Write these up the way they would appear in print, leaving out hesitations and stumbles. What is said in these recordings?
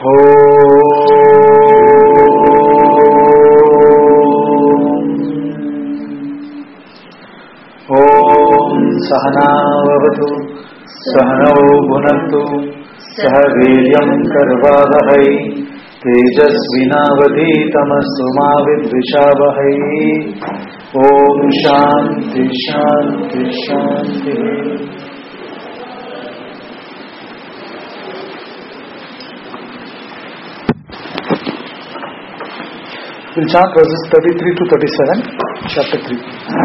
Om Sahanavavatu Sahanau Bhunaktu Sah Viryam Karvavahai Tejasvinavadhitamastu ma vidvishavahai. Om Shanti Shanti Shanti. We'll chant verses 33 to 37, chapter 3.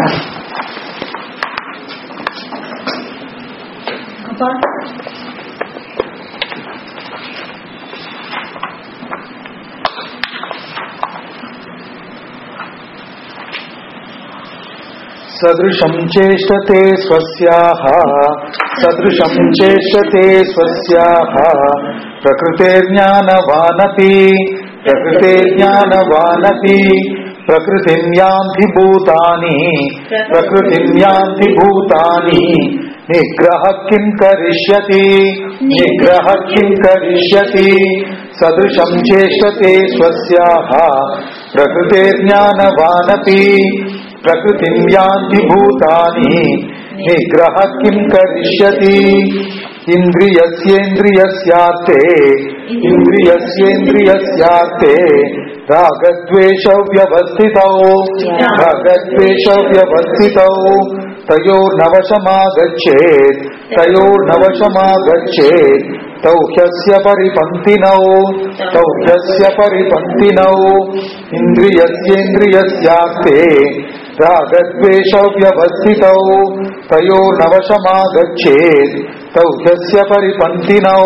Sadrusham cheshtate swasyaha Sadrusham cheshtate swasyaha Prakrite jnanavanapi Prakrite jnanavanapi Prakritim yanti bhutani Prakritim yanti bhutani Nigraha kim karishyati Nigraha kim karishyati Sadrusham cheshtate swasyaha Prakrite jnanavanapi Prakritim yanti bhutani Nigraha kim karishyati Indriyasyendriyasyate Indriyasyendriyasyate Ragadvesha vyavastitau Ragadvesha vyavastitau Tayor navashamagachet Tayor navashamagachet Tauhyasya paripantinau Tauhyasya paripantinau Indriyasyendriyasyate Ragadvesha vyavastitau Tayor navashamagachet Tauhyasya paripantinau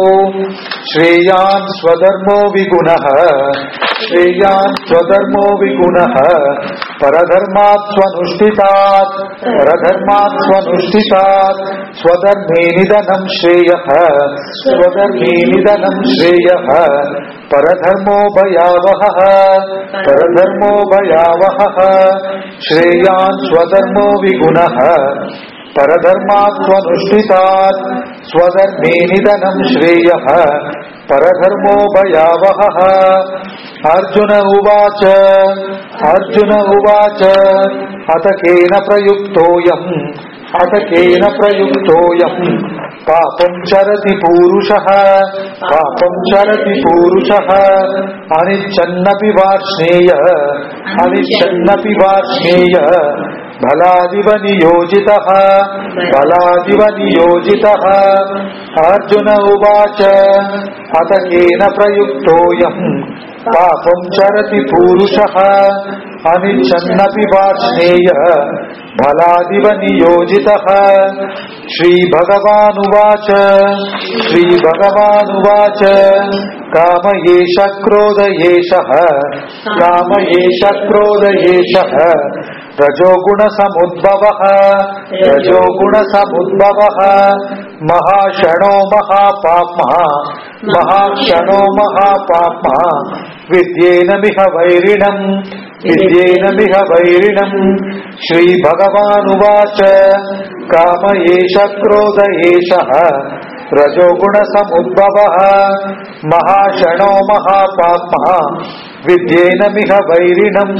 Shreyan swadharmo vigunaha Shreyan swadharmo vigunaha Paradharmat swanushtitat Paradharmat swanushtitat Swadharme nidanam shreyaha Swadharme nidanam shreyaha Paradharmo bhayavaha Paradharmo bhayavaha Shreyan swadharmo vigunaha Paradharmat swanushtitat Swadharme nidanam shreyaha Paradharmo bhayavaha Arjuna uvacha Arjuna uvacha Atakena prayuktoyam Atakena prayuktoyam Papam charati purushaha Papam charati purushaha Anichannapi varshneya Anichannapi varshneya Bhaladiva niyojitaha Bhaladiva niyojitaha Arjuna uvacha Atakena prayuktoyam Papam charati purushaha Anichannapi varshneya Bhaladiva niyojitaha Shri Bhagavan uvacha Shri Bhagavan uvacha Kama yesha krodha yeshaha Kama yesha krodha yeshaha Rajoguna samudbhavaha Rajoguna samudbhavaha Mahashano mahapapma Mahashano mahapapma Vidyena miha vairinam Vidyena miha vairinam Shri Bhagavan uvacha Kama yesha krodha yeshaha Rajoguna samudbhavaha Mahashano mahapapma Vidyena miha vairinam.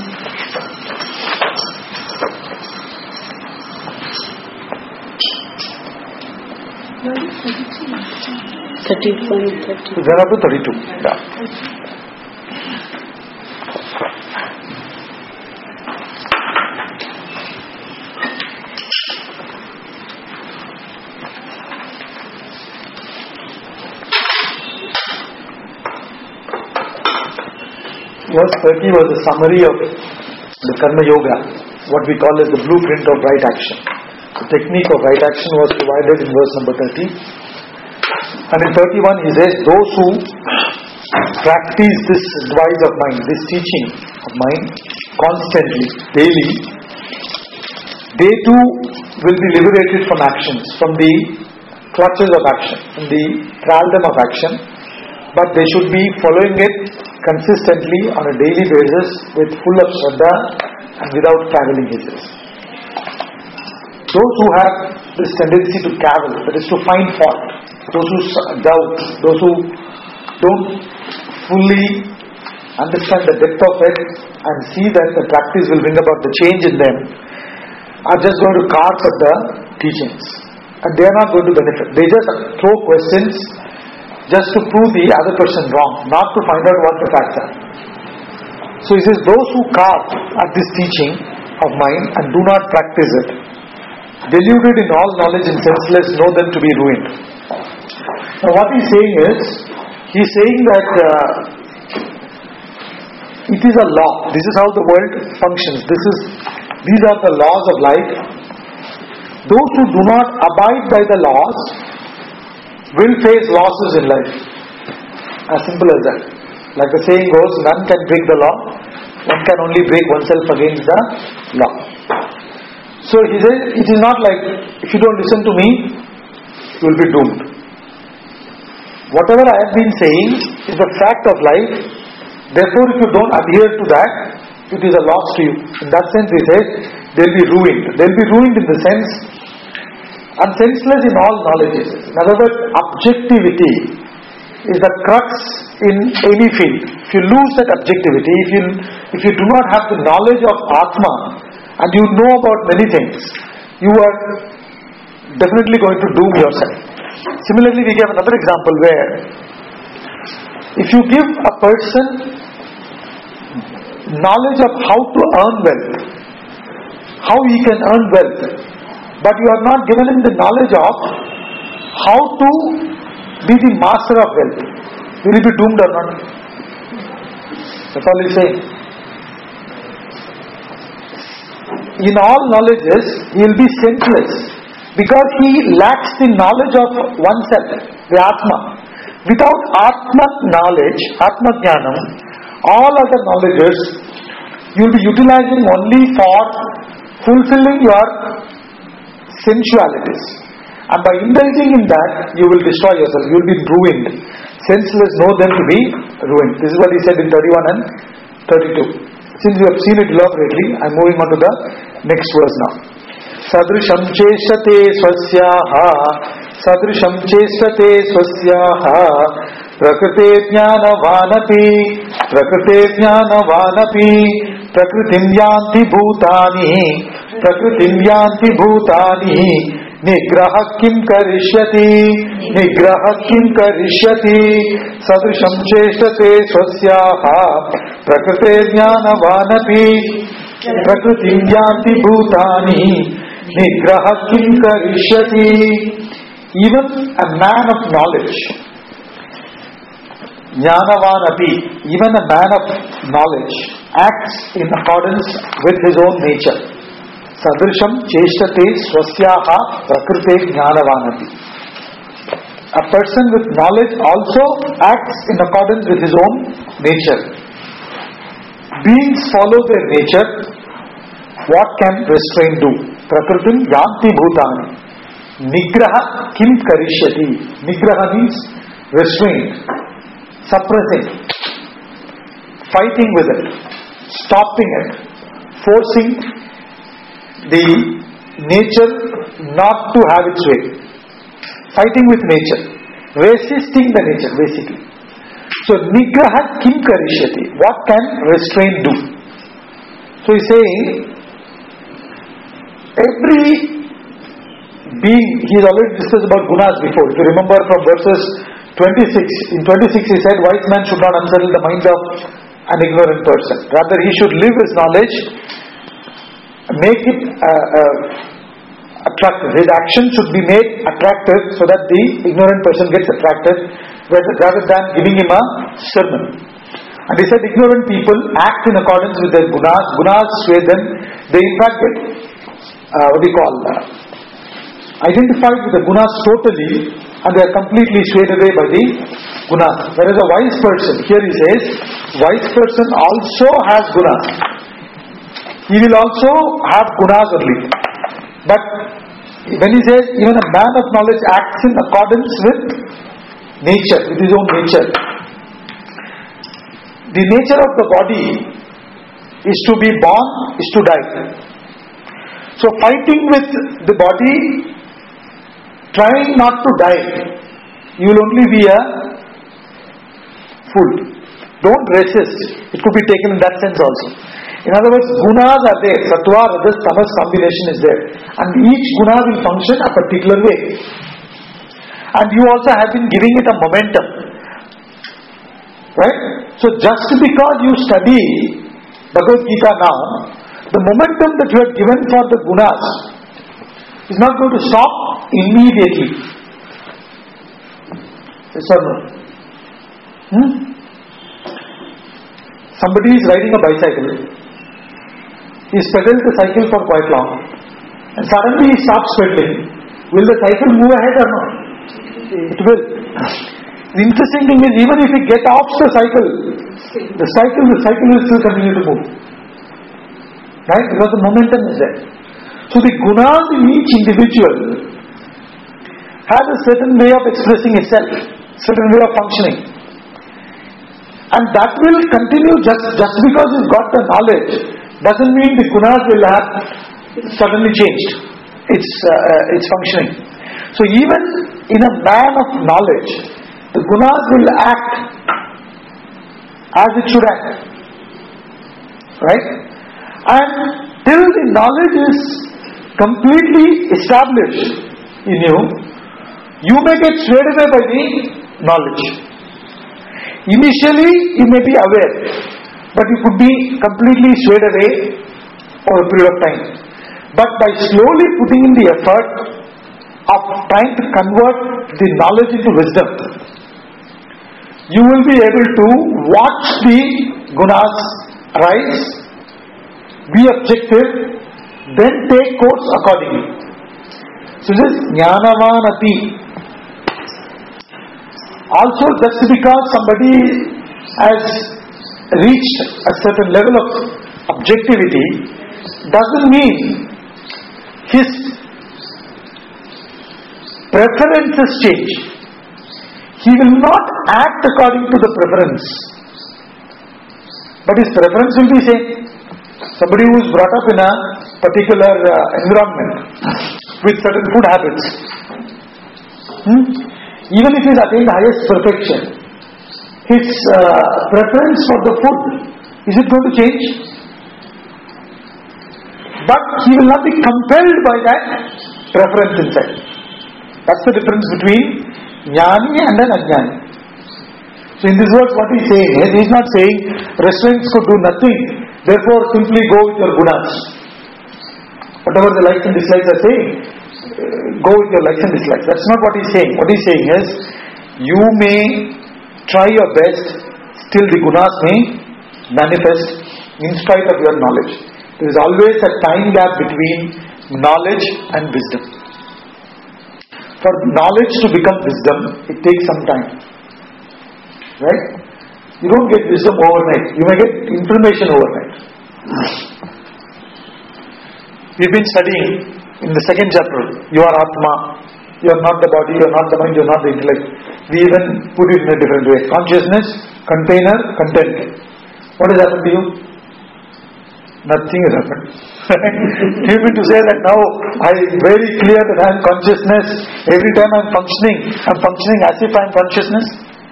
Then up to 32. Yeah. Verse 30 was a summary of the Karma Yoga, what we call as the blueprint of right action. The technique of right action was provided in verse number 30. And in 31 he says, those who practice this advice of mine, this teaching of mine constantly, daily, they too will be liberated from actions, from the clutches of action, from the thraldom of action, but they should be following it consistently on a daily basis with full of shraddha and without traveling hitches. Those who have this tendency to cavil, that is to find fault, those who doubt, those who don't fully understand the depth of it and see that the practice will bring about the change in them are just going to carp at the teachings. And they are not going to benefit. They just throw questions just to prove the other person wrong, not to find out what the facts are. So he says, those who carp at this teaching of mine and do not practice it, deluded in all knowledge and senseless, know them to be ruined. Now what he's saying that it is a law. This is how the world functions. These are the laws of life. Those who do not abide by the laws will face losses in life. As simple as that. Like the saying goes, none can break the law. One can only break oneself against the law. So he says, it is not like, if you don't listen to me, you will be doomed. Whatever I have been saying is the fact of life. Therefore, if you don't adhere to that, it is a loss to you. In that sense, he says, they will be ruined. They will be ruined in the sense, and senseless in all knowledges. In other words, objectivity is the crux in any field. If you lose that objectivity, if you do not have the knowledge of Atma, and you know about many things, you are definitely going to doom yourself. Similarly, we give another example where if you give a person knowledge of how to earn wealth, how he can earn wealth, but you have not given him the knowledge of how to be the master of wealth, will he be doomed or not? That's all he's saying. In all knowledges, he will be senseless because he lacks the knowledge of oneself, the Atma. Without Atma knowledge, Atma Jnanam, all other knowledges you will be utilizing only for fulfilling your sensualities. And by indulging in that, you will destroy yourself. You will be ruined. Senseless know them to be ruined. This is what he said in 31 and 32. Since we have seen it elaborately, I am moving on to the next verse now. Sadrisham cheshate swasyaha Sadrisham cheshate swasyaha Prakrite jnanavanapi Prakrite jnanavanapi Prakritim yanti bhutani Prakritim yanti bhutani Nigraha kim karishyati Nigraha kim karishyati Sadrisham cheshate swasyaha Prakrite jnanavanapi Prakritim yanti bhutani Nigraha kim karishyati. Even a man of knowledge, jnanavanapi, even a man of knowledge acts in accordance with his own nature. Sadrisham cheshtate swasyaha prakrite jnanavanapi. A person with knowledge also acts in accordance with his own nature. Beings follow their nature. What can restraint do? Prakritim yanti bhutani. Nigraha kim karishyati. Nigraha means restraint, suppressing, fighting with it, stopping it, forcing the nature not to have its way. Fighting with nature, resisting the nature basically. So nigraha kim karishyati. What can restraint do? So he's saying every being, he's already discussed about gunas before. If you remember from verses 26, in 26 he said wise man should not unsettle the mind of an ignorant person. Rather he should live his knowledge, make it attractive. His action should be made attractive so that the ignorant person gets attracted rather than giving him a sermon. And he said ignorant people act in accordance with their gunas. Gunas sway them. They in fact get identified with the gunas totally, and they are completely swayed away by the gunas. Whereas a wise person, here he says, wise person also has gunas. He will also have gunas only. But when he says, even a man of knowledge acts in accordance with nature, with his own nature. The nature of the body is to be born, is to die. So fighting with the body, trying not to die, you will only be a full. Don't resist. It could be taken in that sense also. In other words, gunas are there. Sattva, rajas, tamas combination is there. And each guna will function a particular way. And you also have been giving it a momentum. Right? So just because you study Bhagavad Gita now, the momentum that you have given for the gunas is not going to stop immediately. Yes or no? Somebody is riding a bicycle. He has pedaled the cycle for quite long. And suddenly he stops pedaling. Will the cycle move ahead or not? It will. The interesting thing is, even if we get off the cycle will still continue to move. Right? Because the momentum is there. So the gunas in each individual has a certain way of expressing itself, certain way of functioning. And that will continue just because you've got the knowledge, doesn't mean the gunas will have suddenly changed its functioning. So even in a man of knowledge, the gunas will act as it should act. Right? And till the knowledge is completely established in you, you may get swayed away by the knowledge. Initially, you may be aware, but you could be completely swayed away over a period of time. But by slowly putting in the effort of trying to convert the knowledge into wisdom, you will be able to watch the gunas rise, be objective, then take course accordingly. So this jnanavanati. Also, just because somebody has reached a certain level of objectivity doesn't mean his preferences change. He will not act according to the preference, but his preference will be same. Somebody who is brought up in a particular environment with certain food habits, even if he has attained the highest perfection, his preference for the food, is it going to change? But he will not be compelled by that preference inside. That's the difference between jnani and an ajnani. So in this verse what he is saying is, he is not saying restaurants could do nothing, therefore simply go with your gunas. Whatever the likes and dislikes are saying, go with your likes and dislikes. That's not what he is saying. What he is saying is, you may try your best, still the gunas may manifest in spite of your knowledge. There is always a time gap between knowledge and wisdom. For knowledge to become wisdom, it takes some time. Right? You don't get wisdom overnight. You may get information overnight. We've been studying in the second chapter, you are Atma, you are not the body, you are not the mind, you are not the intellect. We even put it in a different way. Consciousness, container, content. What has happened to you? Nothing has happened. Do you mean to say that now I am very clear that I am consciousness, every time I am functioning as if I am consciousness?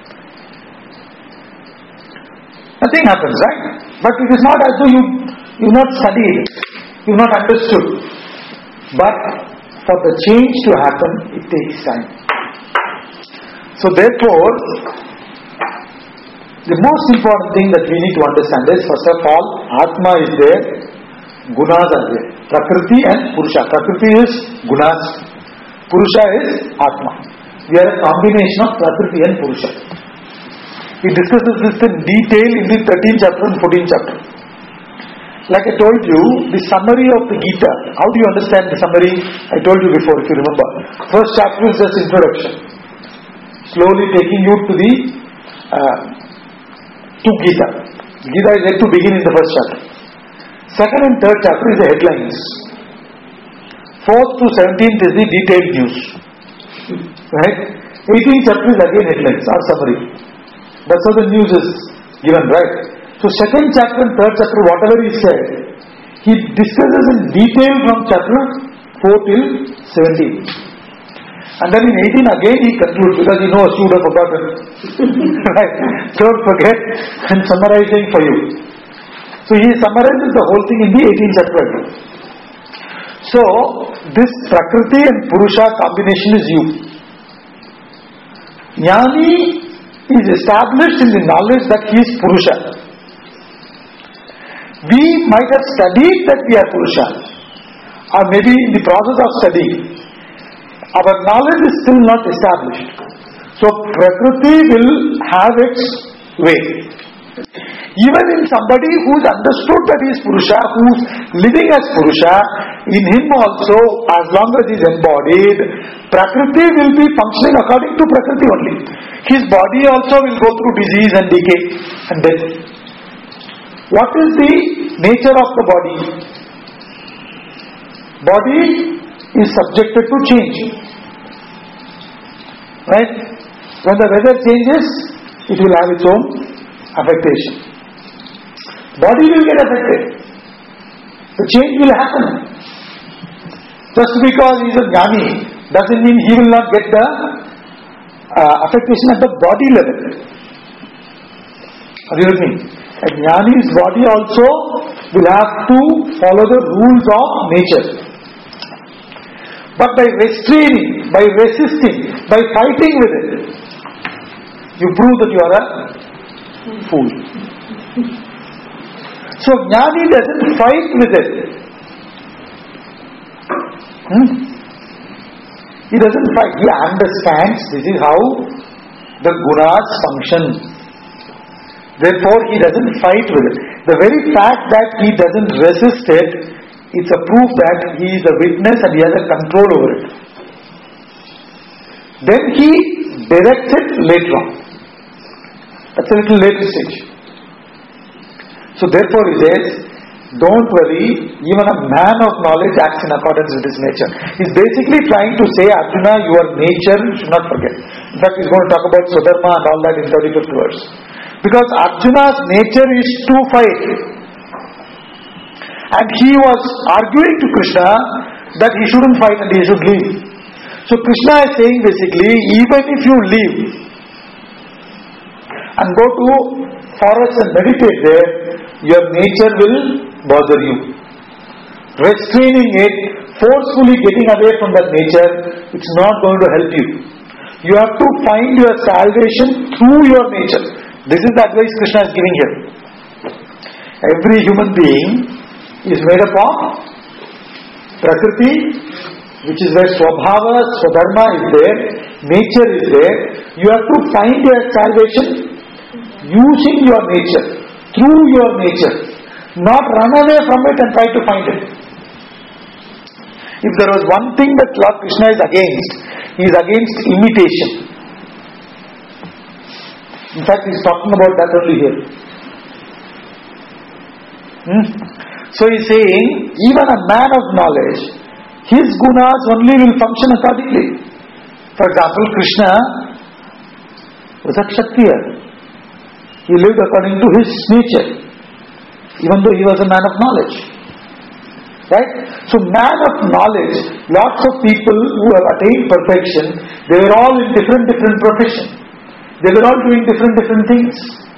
Nothing happens, right? But it is not as though you have not studied, you have not understood. But for the change to happen, it takes time. So therefore, the most important thing that we need to understand is, first of all, Atma is there, Gunas are there. Prakriti and Purusha. Prakriti is Gunas, Purusha is Atma. We are a combination of Prakriti and Purusha. We discussed this in detail in the 13th chapter and 14th chapter. Like I told you, the summary of the Gita, how do you understand the summary? I told you before, if you remember. First chapter is just introduction. Slowly taking you to the to Gita. Gita is yet to begin in the first chapter. Second and third chapter is the headlines. 4th to 17th is the detailed news. Right? 18th chapter is again headlines or summary. That's how the news is given, right? So second chapter and third chapter, whatever he said, he discusses in detail from chapter 4 till 17. And then in 18 again he concludes, because he knows you would have forgotten. Right? Don't forget, I'm summarizing for you. So he summarizes the whole thing in the 18th chapter. So this Prakriti and Purusha combination is you. Jnani is established in the knowledge that he is Purusha. We might have studied that we are Purusha, or maybe in the process of studying. Our knowledge is still not established. So Prakriti will have its way. Even in somebody who is understood that he is Purusha, who is living as Purusha, in him also, as long as he is embodied, Prakriti will be functioning according to Prakriti only. His body also will go through disease and decay and death. What is the nature of the body? Body is subjected to change. Right? When the weather changes, it will have its own affectation. Body will get affected. The change will happen. Just because he is a jnani doesn't mean he will not get the affectation at the body level. Are you with me? A jnani's body also will have to follow the rules of nature. But by restraining, by resisting, by fighting with it, you prove that you are a fool. So jnani doesn't fight with it. He doesn't fight. He understands this is how the gunas function. Therefore he doesn't fight with it. The very fact that he doesn't resist it, it's a proof that he is a witness and he has a control over it. Then he directs it later on. That's a little later stage. So therefore he says, don't worry, even a man of knowledge acts in accordance with his nature. He's basically trying to say, Arjuna, your nature you should not forget. In fact, he's going to talk about Swadharma and all that in 35th verse. Because Arjuna's nature is to fight. And he was arguing to Krishna that he shouldn't fight and he should leave. So Krishna is saying basically, even if you leave and go to forest and meditate there, your nature will bother you. Restraining it, forcefully getting away from that nature, it's not going to help you. You have to find your salvation through your nature. This is the advice Krishna is giving here. Every human being is made up of Prakriti, which is where Swabhava, Swadharma is there, nature is there. You have to find your salvation using your nature, through your nature. Not run away from it and try to find it. If there was one thing that Lord Krishna is against, he is against imitation. In fact, he is talking about that only here. So he is saying, even a man of knowledge, his gunas only will function accordingly. For example, Krishna was a Kshatriya. He lived according to his nature, even though he was a man of knowledge. Right? So man of knowledge, lots of people who have attained perfection, they were all in different professions. They were all doing different things.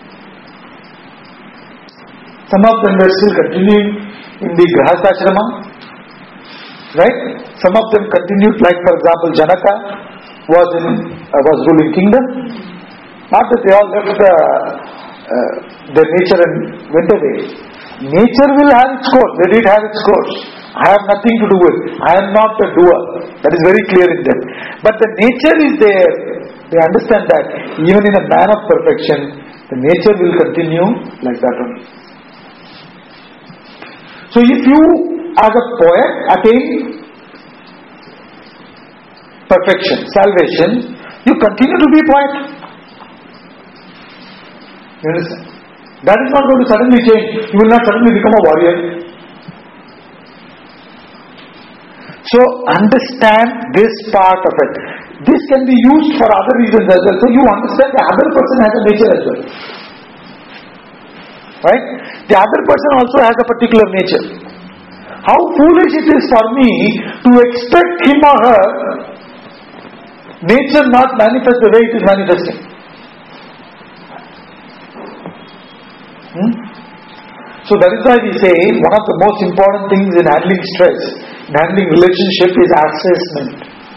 Some of them were still continuing in the Grahasashrama. Right? Some of them continued, like for example Janaka was ruling kingdom. Not that they all left their nature and went away. Nature will have its course. Let it have its course. I have nothing to do with it. I am not a doer. That is very clear in them. But the nature is there. They understand that even in a man of perfection, the nature will continue like that only. So if you as a poet attain perfection, salvation, you continue to be a poet. You understand? That is not going to suddenly change. You will not suddenly become a warrior. So understand this part of it. This can be used for other reasons as well. So you understand the other person has a nature as well. Right? The other person also has a particular nature. How foolish it is for me to expect him or her nature not manifest the way it is manifesting. So that is why we say one of the most important things in handling stress, in handling relationship is assessment.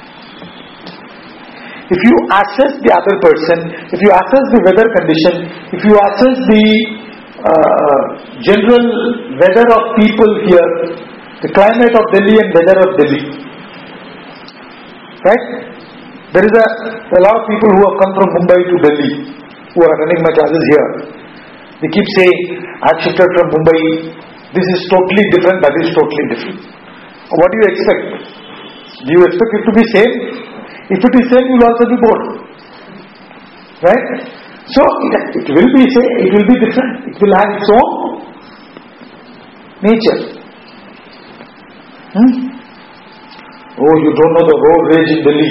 If you assess the other person, if you assess the weather condition, if you assess the general weather of people here, the climate of Delhi and weather of Delhi, right? There is a lot of people who have come from Mumbai to Delhi who are attending my classes here. They keep saying, I've shifted from Mumbai, this is totally different, that is totally different. What do you expect? Do you expect it to be same? If it is same, you will also be bored. Right? So, it will be same, it will be different. It will have its own nature. Oh, you don't know the road rage in Delhi.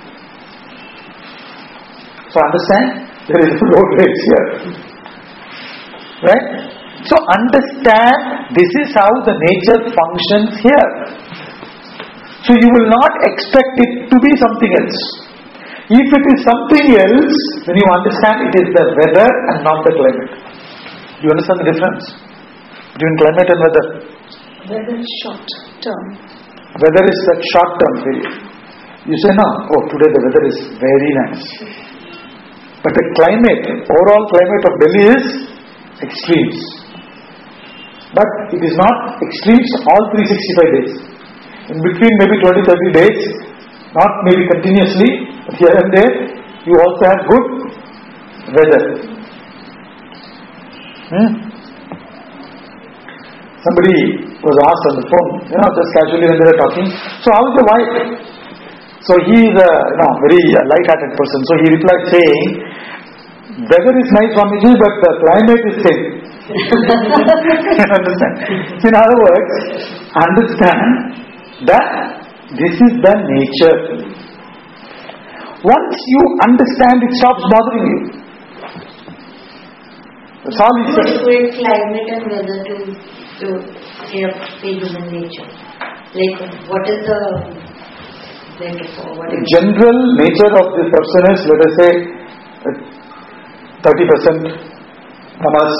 So understand, there is a road rage here. Right? So understand, this is how the nature functions here. So you will not expect it to be something else. If it is something else, then you understand it is the weather and not the climate. Do you understand the difference between climate and weather? Weather is short term. Weather is that short term period. You say, no, oh, today the weather is very nice. But the climate, overall climate of Delhi is extremes. But it is not extremes all 365 days. In between maybe 20-30 days, not maybe continuously, but here and there, you also have good weather. Somebody was asked on the phone, just casually when they were talking, so how is the wife? So he is a very light-hearted person. So he replied saying, weather is nice Swamiji, but the climate is same. You understand? So in other words, understand that this is the nature. Once you understand, it stops bothering you. That's all he said. Equate climate and weather to human nature. Like, what is the general nature of this person is, let us say, 30% tamas,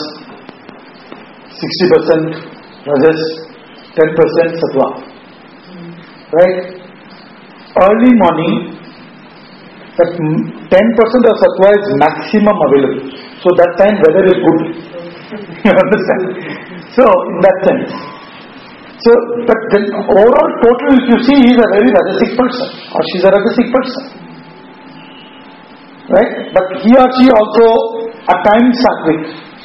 60% rajas, 10% sattva. Right? Early morning, that 10% of sattva is maximum available. So that time weather is good. You understand? So in that sense. So, but then overall total, if you see, he is a very rajasic person or she is a rajasic person. Right? But he or she also at times sattvic.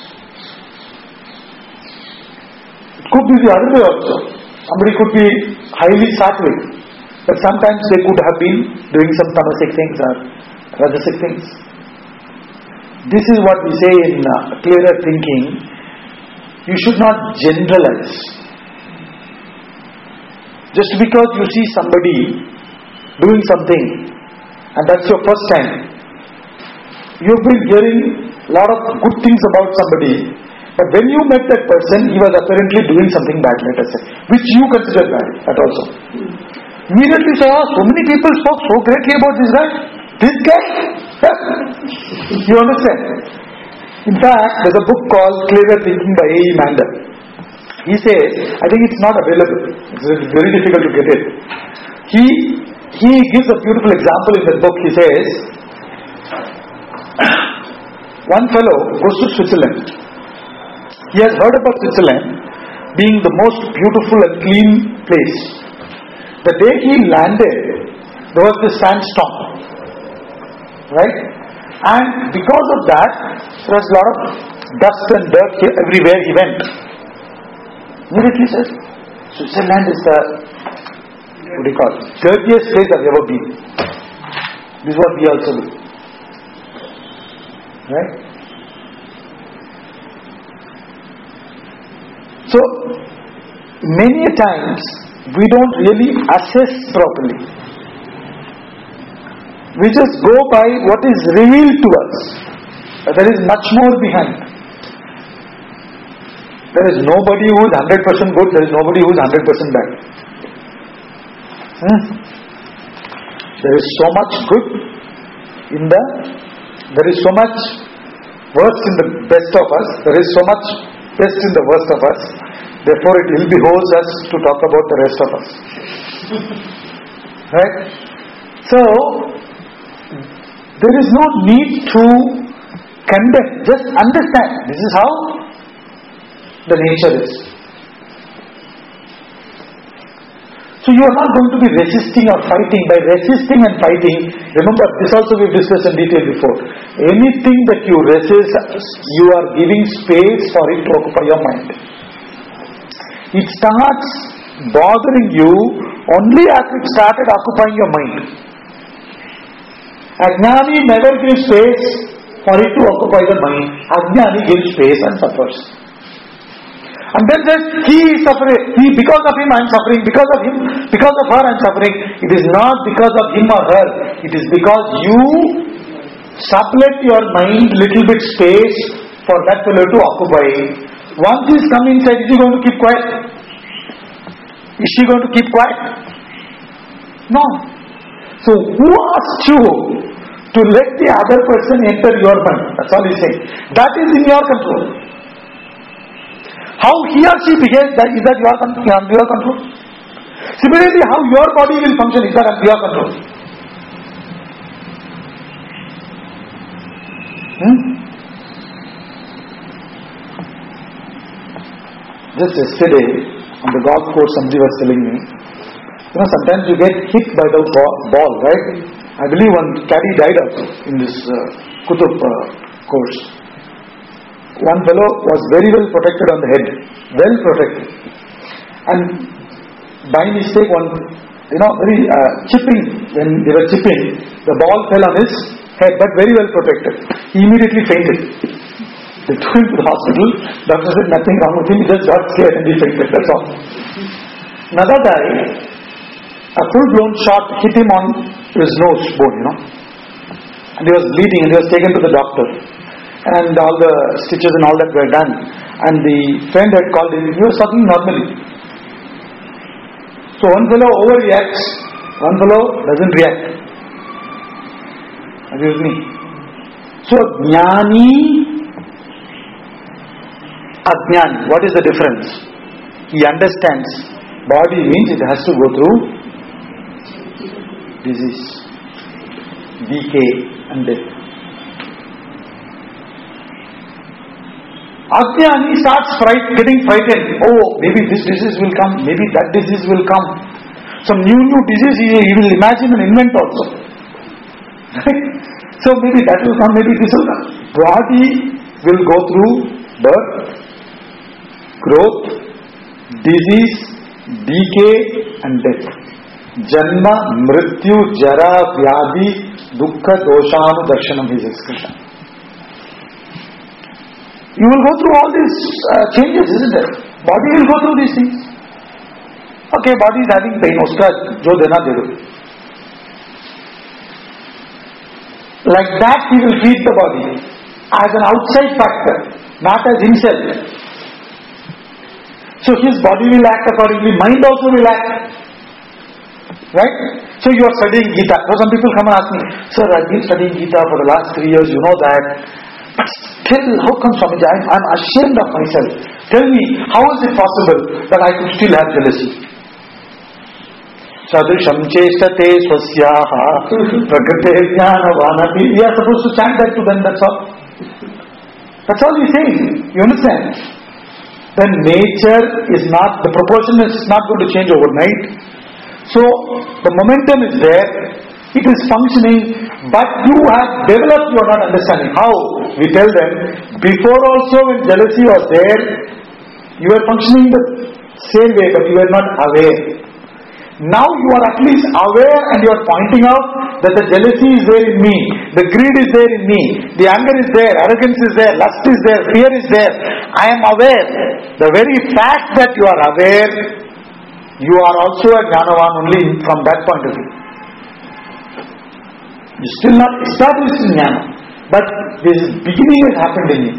It could be the other way also. Somebody could be highly sattvic, but sometimes they could have been doing some tamasic things or rajasic things. This is what we say in clearer thinking. You should not generalize. Just because you see somebody doing something and that's your first time, you've been hearing a lot of good things about somebody, but when you met that person, he was apparently doing something bad, let us say, which you consider bad, that also. Immediately say, oh, so many people spoke so greatly about this guy. This guy? You understand? In fact, there's a book called Clearer Thinking by A.E. Mandel. He says, I think it's not available. It's very difficult to get it. He gives a beautiful example in that book. He says, one fellow goes to Switzerland. He has heard about Switzerland being the most beautiful and clean place. The day he landed, there was this sandstorm. Right? And because of that, there was a lot of dust and dirt everywhere he went. Immediately says, Switzerland is the, dirtiest place I've ever been. This is what we also do. Right? So, many times, we don't really assess properly. We just go by what is revealed to us. There is much more behind. There is nobody who is 100% good, there is nobody who is 100% bad. There is so much good, there is so much worst in the best of us, there is so much best in the worst of us. Therefore, it will behoves us to talk about the rest of us. Right? So, there is no need to condemn. Just understand. This is how the nature is. So you are not going to be resisting or fighting. By resisting and fighting, remember this also we've discussed in detail before. Anything that you resist, you are giving space for it to occupy your mind. It starts bothering you only after it started occupying your mind. Ajnani never gives space for it to occupy the mind. Ajnani gives space and suffers. And then says, he is suffering. Because of him I am suffering. Because of him, because of her I am suffering. It is not because of him or her. It is because you sublet your mind little bit space for that fellow to occupy. Once he is come inside, is he going to keep quiet? Is she going to keep quiet? No. So who asked you to let the other person enter your mind? That's all he's saying. That is in your control. How he or she behaves, is that under your control? Similarly, how your body will function, is that under your control? Just yesterday, on the golf course, somebody was telling me, sometimes you get hit by the ball, right? I believe one caddy died also in this Kutub course. One fellow was very well protected on the head, well protected, and by mistake very chipping, when they were chipping, the ball fell on his head, but very well protected. He immediately fainted. They took him to the hospital. Doctor said nothing wrong with him, he just got scared and he fainted, that's all. Another guy, a full-blown shot hit him on his nose bone, and he was bleeding and he was taken to the doctor. And all the stitches and all that were done. And the friend had called him, he was talking normally. So one fellow overreacts, one fellow doesn't react. Are you with me? So Jnani, Ajnani, what is the difference? He understands body means it has to go through disease, decay and death. Ajnani starts getting frightened. Oh, maybe this disease will come, maybe that disease will come. Some new disease he will imagine and invent also. Right? So maybe that will come, maybe this will come. Body will go through birth, growth, disease, decay and death. Janma, Mrityu, Jara, Vyadhi, Dukkha, Doshanu, Darshanam is expression. You will go through all these changes, isn't it? Body will go through these things. Okay, body is having pain. Uska jo dena de do. Like that, he will treat the body as an outside factor, not as himself. So his body will act accordingly. Mind also will act. Right? So you are studying Gita. So some people come and ask me, sir, I've been studying Gita for the last 3 years. You know that. But still, how come Swamiji, I'm ashamed of myself. Tell me, how is it possible that I could still have jealousy? Sadrisham chestate swasyaha prakrite jnana vanapi. We are supposed to chant that to them, that's all. That's all he's saying. You understand? Then nature is not, the proportion is not going to change overnight. So, the momentum is there. It is functioning, but you have developed, you are not understanding. How? We tell them, before also when jealousy was there, you were functioning the same way, but you were not aware. Now you are at least aware and you are pointing out that the jealousy is there in me, the greed is there in me, the anger is there, arrogance is there, lust is there, fear is there. I am aware. The very fact that you are aware, you are also a Jnanavan only from that point of view. You are still not established in Jnana, but this beginning has happened in you.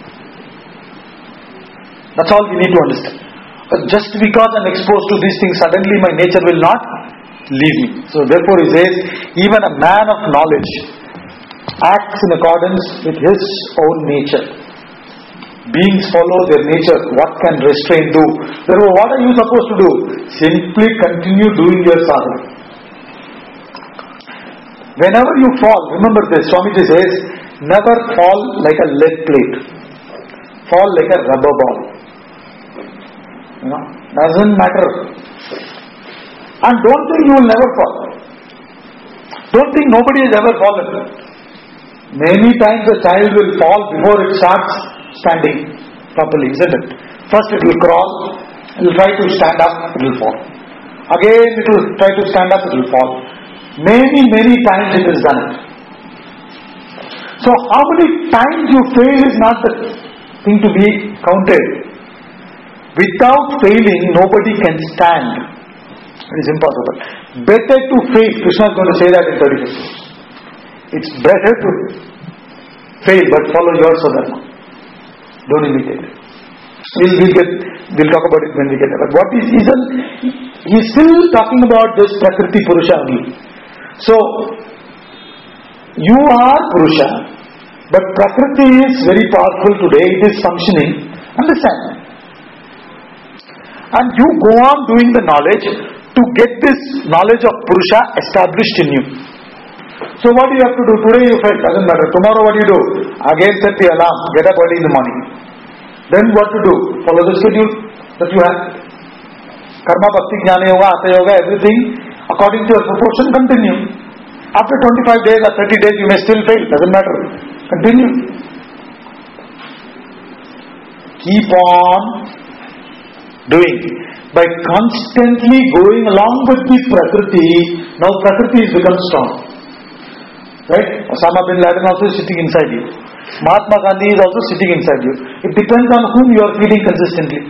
That's all we need to understand. But just because I am exposed to these things, suddenly my nature will not leave me. So therefore he says, even a man of knowledge acts in accordance with his own nature. Beings follow their nature. What can restraint do? Therefore, what are you supposed to do? Simply continue doing your sadhana. Whenever you fall, remember this, Swamiji says, never fall like a lead plate. Fall like a rubber ball. Doesn't matter. And don't think you will never fall. Don't think nobody has ever fallen. Many times the child will fall before it starts standing properly, isn't it? First it will crawl, it will try to stand up, it will fall. Again it will try to stand up, it will fall. Many times it has done it. So how many times you fail is not the thing to be counted. Without failing, nobody can stand. It is impossible. Better to fail. Krishna is going to say that in 35. It's better to fail, but follow your sadhana. Don't imitate. We'll talk about it when we get there. But what is he's still talking about this Prakriti Purusha only. So, you are Purusha, but Prakriti is very powerful today. It is functioning. Understand? And you go on doing the knowledge to get this knowledge of Purusha established in you. So what do you have to do? Today you fail, doesn't matter. Tomorrow what do you do? Again set the alarm, get up early in the morning. Then what to do? Follow the schedule that you have. Karma, Bhakti, Jnana Yoga, Hatha Yoga, everything according to your proportion, continue. After 25 days or 30 days you may still fail, doesn't matter. Continue. Keep on doing. By constantly going along with the Prakriti, now Prakriti has become strong. Right? Osama bin Laden also is sitting inside you. Mahatma Gandhi is also sitting inside you. It depends on whom you are feeding consistently.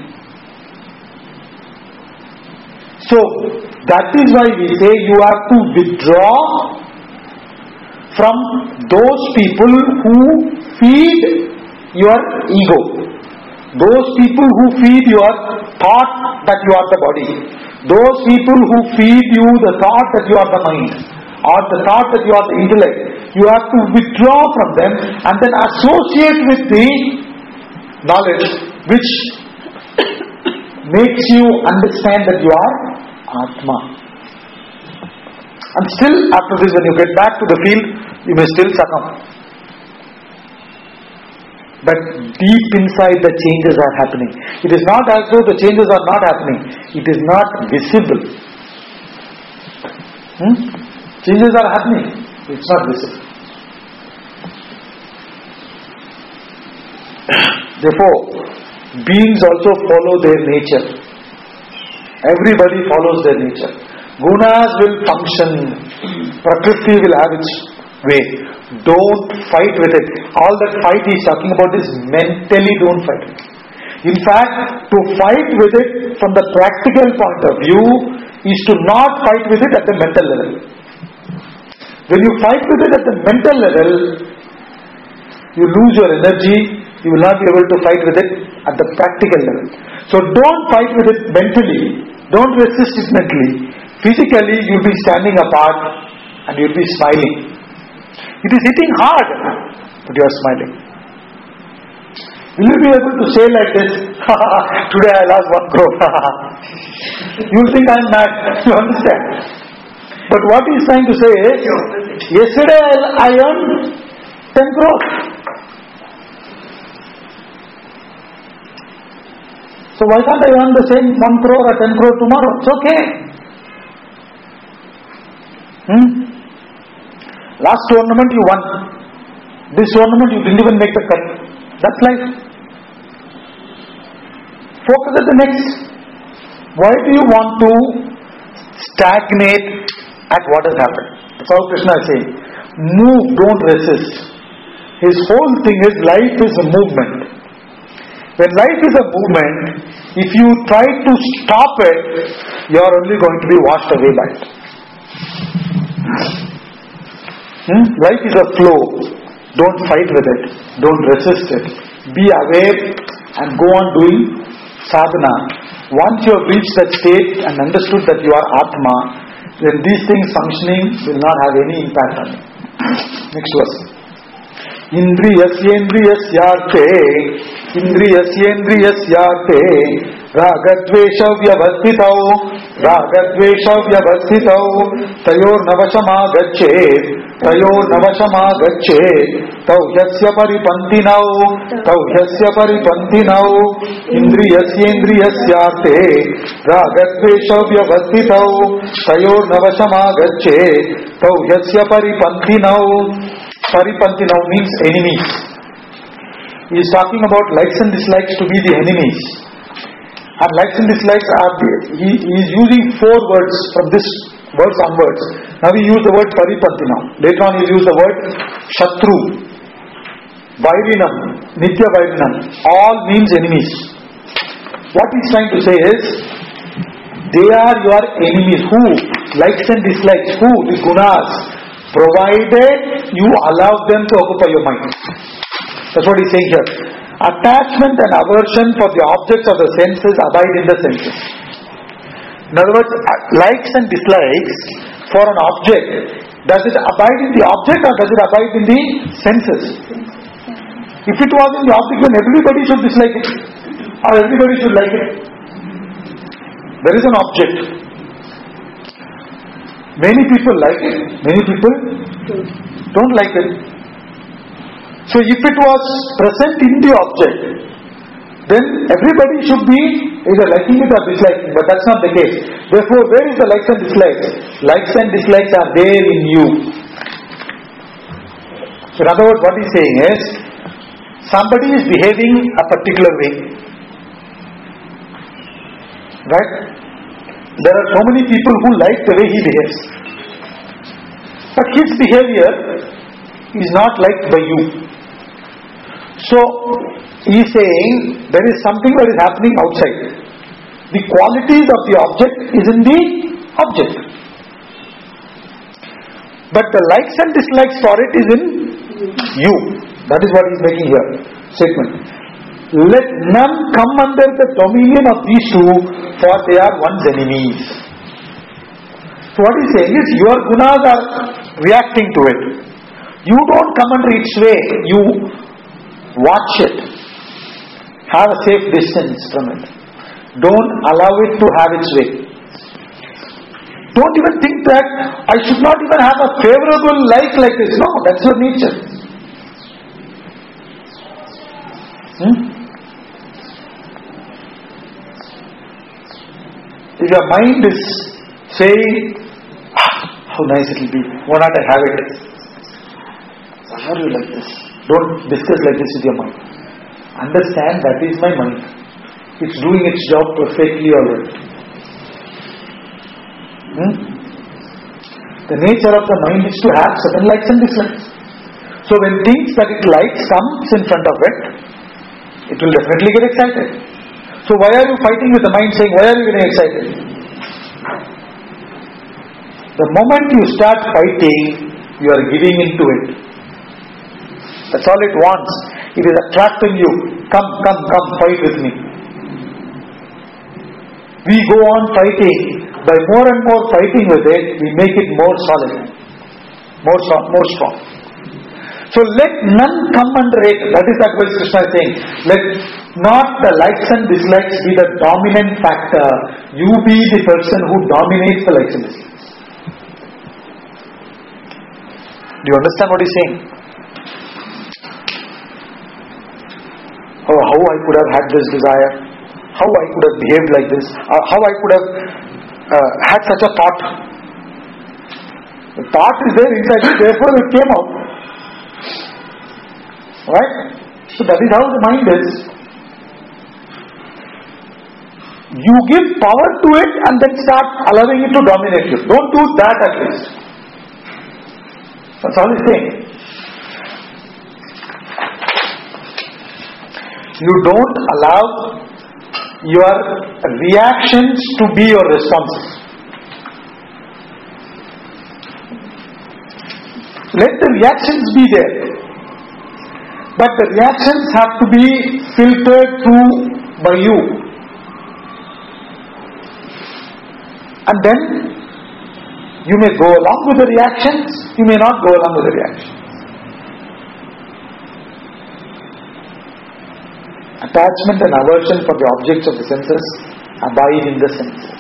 So, that is why we say you have to withdraw from those people who feed your ego. Those people who feed your thought that you are the body. Those people who feed you the thought that you are the mind. Or the thought that you are the intellect. You have to withdraw from them and then associate with the knowledge which makes you understand that you are Atma. And still after this, when you get back to the field, you may still succumb. But deep inside the changes are happening. It is not as though the changes are not happening. It is not visible. Changes are happening. It's not visible. Therefore, beings also follow their nature. Everybody follows their nature. Gunas will function. Prakriti will have its way. Don't fight with it. All that fight he is talking about is mentally don't fight with it. In fact, to fight with it from the practical point of view is to not fight with it at the mental level. When you fight with it at the mental level, you lose your energy, you will not be able to fight with it at the practical level. So don't fight with it mentally, don't resist it mentally. Physically, you will be standing apart and you will be smiling. It is hitting hard, but you are smiling. Will you be able to say like this, today I lost 1 crore. You will think I am mad, you understand? But what he is trying to say is, yesterday I earned 10 crores. So why can't I earn the same 1 crore or 10 crore tomorrow? It's okay. Last tournament you won. This tournament you didn't even make the cut. That's life. Focus at the next. Why do you want to stagnate at what has happened? That's all Krishna is saying. Move, don't resist. His whole thing is life is a movement. When life is a movement, if you try to stop it, you are only going to be washed away by it. Life is a flow. Don't fight with it. Don't resist it. Be aware and go on doing sadhana. Once you have reached that state and understood that you are Atma, then these things functioning will not have any impact on you. Next verse. Indriyasyendriyasyarte Indriyasyendriyasyarte Ragadvesha vyavastitau Ragadvesha vyavastitau Tayor navashamagachet Tayor navashamagachet Tau yasya paripantinau Tau yasya paripantinau Indriyasyendriyasyarte Ragadvesha vyavastitau Tayor navashamagachet Tau yasya paripantinau. Paripantinau means enemies. He is talking about likes and dislikes to be the enemies. And likes and dislikes are he is using 4 words from this verse onwards. Now we use the word paripantinau. Later on he will use the word shatru, vairinam, nitya vairinam. All means enemies. What he is trying to say is, they are your enemies. Who? Likes and dislikes. Who? The gunas. Provided you allow them to occupy your mind. That's what he's saying here. Attachment and aversion for the objects of the senses abide in the senses. In other words, likes and dislikes for an object, does it abide in the object or does it abide in the senses? If it was in the object, then everybody should dislike it or everybody should like it. There is an object. Many people like it, many people don't like it. So if it was present in the object, then everybody should be either liking it or disliking, but that's not the case. Therefore, where is the likes and dislikes? Likes and dislikes are there in you. So in other words, what he's saying is, somebody is behaving a particular way. Right? There are so many people who like the way he behaves. But his behavior is not liked by you. So, he is saying there is something that is happening outside. The qualities of the object is in the object. But the likes and dislikes for it is in you. That is what he is making here. Statement. Let none come under the dominion of these two, for they are one's enemies. So what he is saying is, your gunas are reacting to it. You don't come under its way. You watch it. Have a safe distance from it. Don't allow it to have its way. Don't even think that I should not even have a favorable like this. No, that's your nature. If your mind is saying, how nice it will be, why not I have it? Why are you like this? Don't discuss like this with your mind. Understand that is my mind. It's doing its job perfectly already. The nature of the mind is to have certain likes and dislikes. So when things that it likes comes in front of it, it will definitely get excited. So why are you fighting with the mind saying, why are you getting excited? The moment you start fighting, you are giving into it. That's all it wants. It is attracting you. Come, fight with me. We go on fighting. By more and more fighting with it, we make it more solid, more strong. So let none come under it. That is what Krishna is saying. Let not the likes and dislikes be the dominant factor. You be the person who dominates the likes and dislikes. Do you understand what he's saying? Oh, how I could have had this desire. How I could have behaved like this. How I could have had such a thought. The thought is there inside you, therefore it came out. Right? So that is how the mind is. You give power to it and then start allowing it to dominate you. Don't do that at least. That's all he's saying. You don't allow your reactions to be your responses. Let the reactions be there. But the reactions have to be filtered through by you. And then you may go along with the reactions, you may not go along with the reactions. Attachment and aversion for the objects of the senses abide in the senses.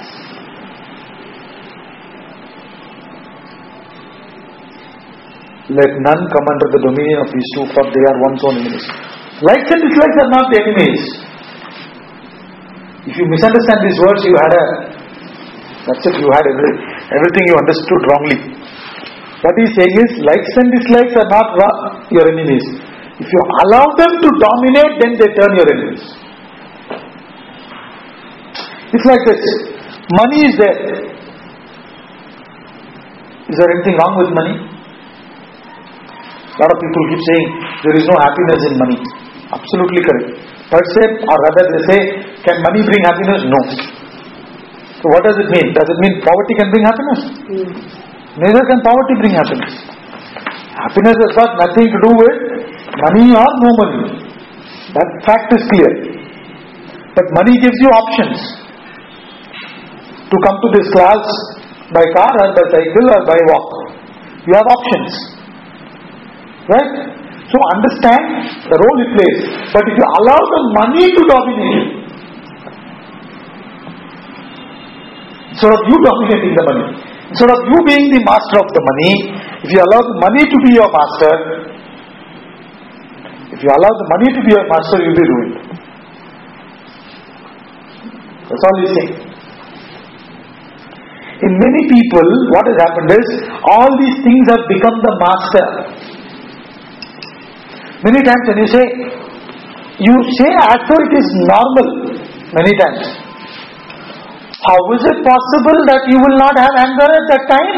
Let none come under the dominion of these two, for they are one's own enemies. Likes and dislikes are not the enemies. If you misunderstand these words, that's it, you had everything you understood wrongly. What he is saying is, likes and dislikes are not your enemies. If you allow them to dominate, then they turn your enemies. It's like this. Money is there. Is there anything wrong with money? A lot of people keep saying there is no happiness in money. Absolutely correct. Per se, or rather they say, can money bring happiness? No. So what does it mean? Does it mean poverty can bring happiness? Neither can poverty bring happiness. Happiness has got nothing to do with money or no money. That fact is clear. But money gives you options to come to this class by car or by cycle or by walk. You have options. Right? So understand the role it plays. But if you allow the money to dominate you, instead of you dominating the money, instead of you being the master of the money, if you allow the money to be your master, you'll be ruined. That's all he's saying. In many people, what has happened is, all these things have become the master. Many times when you say as though it is normal, many times. How is it possible that you will not have anger at that time?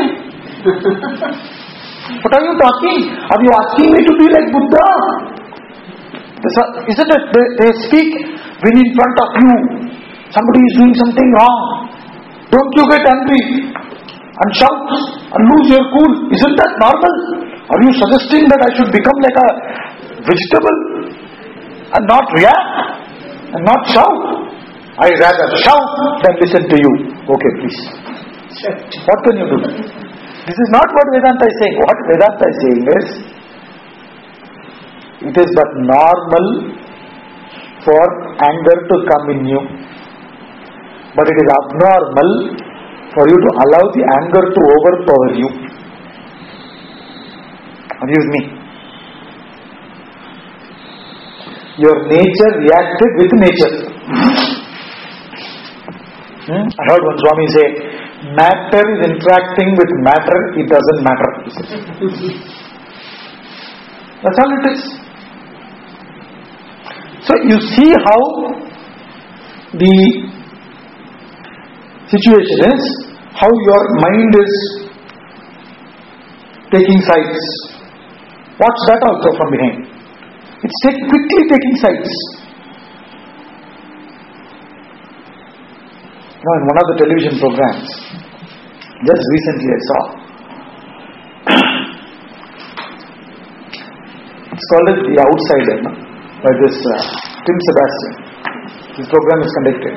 What are you talking? Are you asking me to be like Buddha? Isn't it? They speak when in front of you somebody is doing something wrong. Don't you get angry and shout and lose your cool? Isn't that normal? Are you suggesting that I should become like a vegetable and not react and not shout? I rather shout than listen to you. Okay, please. What can you do? This is not what Vedanta is saying. What Vedanta is saying is, it is but normal for anger to come in you, but it is abnormal for you to allow the anger to overpower you. Are you with me? Your nature reacted with nature. I heard one Swami say, matter is interacting with matter, it doesn't matter. That's all it is. So you see how the situation is, how your mind is taking sides. Watch that also from behind. It's quickly taking sides. Now in one of the television programs, just recently I saw, it's called The Outsider, by this Tim Sebastian. This program is conducted.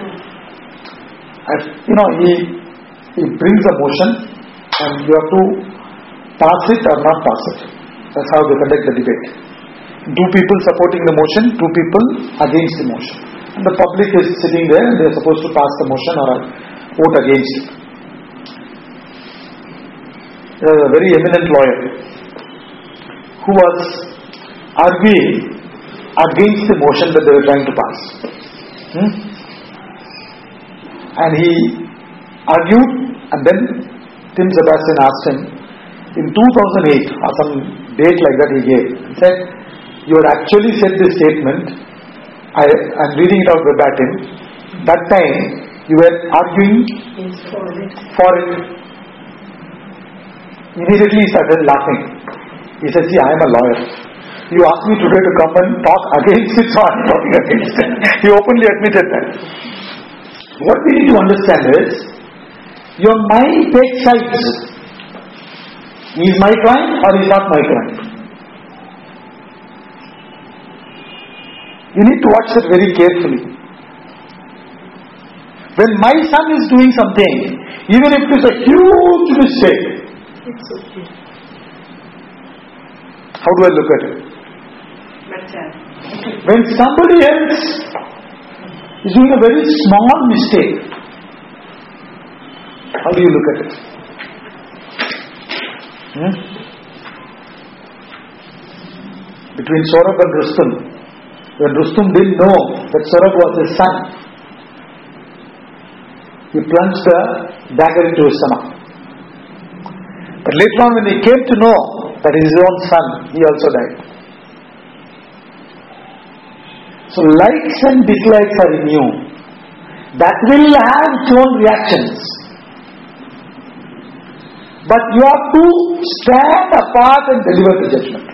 He brings a motion and you have to pass it or not pass it. That's how they conduct the debate. Two people supporting the motion, two people against the motion. And the public is sitting there and they are supposed to pass the motion or vote against it. There was a very eminent lawyer who was arguing against the motion that they were trying to pass. And he argued, and then Tim Sebastian asked him, in 2008 or some date like that he gave, he said, you had actually said this statement, I'm reading it out verbatim, that time you were arguing for it. Immediately he started laughing. He said, see, I am a lawyer. You asked me today to come and talk against it, so I am talking against it. He openly admitted that. What we need to understand is, your mind takes sides. Is my client or is not my client? You need to watch that very carefully. When my son is doing something, even if it is a huge mistake, It's okay. how do I look at it? When somebody else is doing a very small mistake, how do you look at it? Between Saurabh and Rustum, when Rustum didn't know that Saurabh was his son, he plunged the dagger into his stomach. But later on, when he came to know that his own son, he also died. So likes and dislikes are in you. That will have its own reactions. But you have to stand apart and deliver the judgment.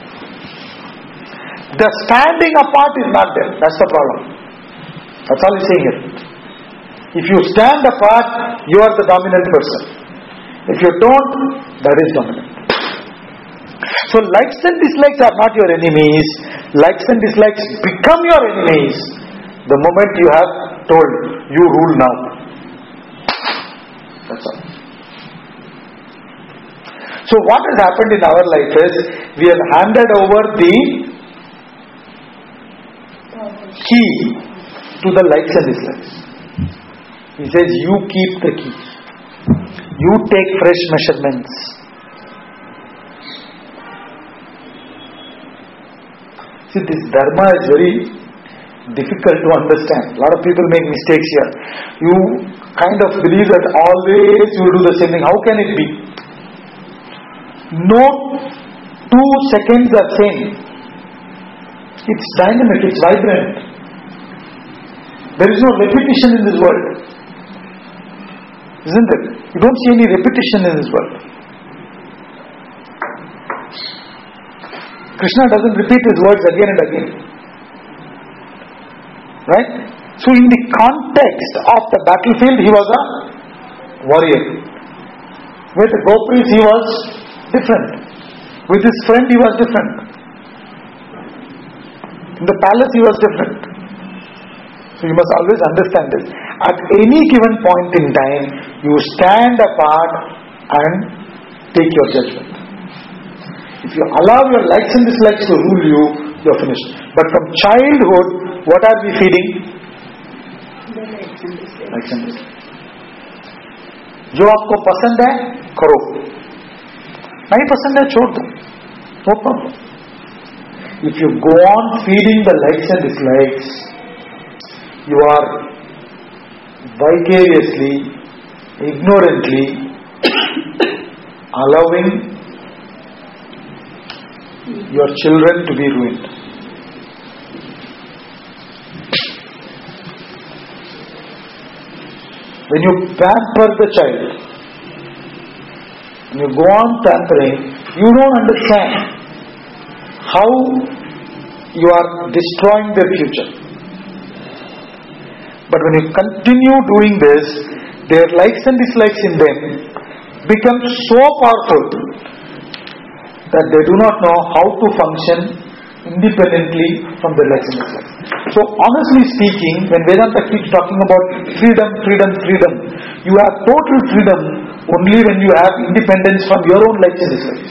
The standing apart is not there. That's the problem. That's all he's saying here. If you stand apart, you are the dominant person. If you don't, that is dominant. So likes and dislikes are not your enemies. Likes and dislikes become your enemies the moment you have told, you rule now. That's all. So what has happened in our life is, we have handed over the key to the likes and dislikes. He says, you keep the key. You take fresh measurements. See, this dharma is very difficult to understand. A lot of people make mistakes here. You kind of believe that always you will do the same thing. How can it be? No 2 seconds are same. It's dynamic, it's vibrant. There is no repetition in this world. Isn't it? You don't see any repetition in this world. Krishna doesn't repeat his words again and again. Right? So in the context of the battlefield, he was a warrior. With the gopis, he was different. With his friend, he was different. In the palace, he was different. So you must always understand this. At any given point in time, you stand apart and take your judgment. If you allow your likes and dislikes to rule you, you are finished. But from childhood, what are we feeding? Likes and dislikes. जो आपको पसंद है करो, नहीं पसंद है छोड़ दो. No problem. If you go on feeding the likes and dislikes, you are vicariously, ignorantly allowing your children to be ruined. When you pamper the child, when you go on pampering, you don't understand how you are destroying their future. But when you continue doing this, their likes and dislikes in them become so powerful that they do not know how to function independently from their likes and dislikes. So honestly speaking, when Vedanta keeps talking about freedom, you have total freedom only when you have independence from your own likes and dislikes.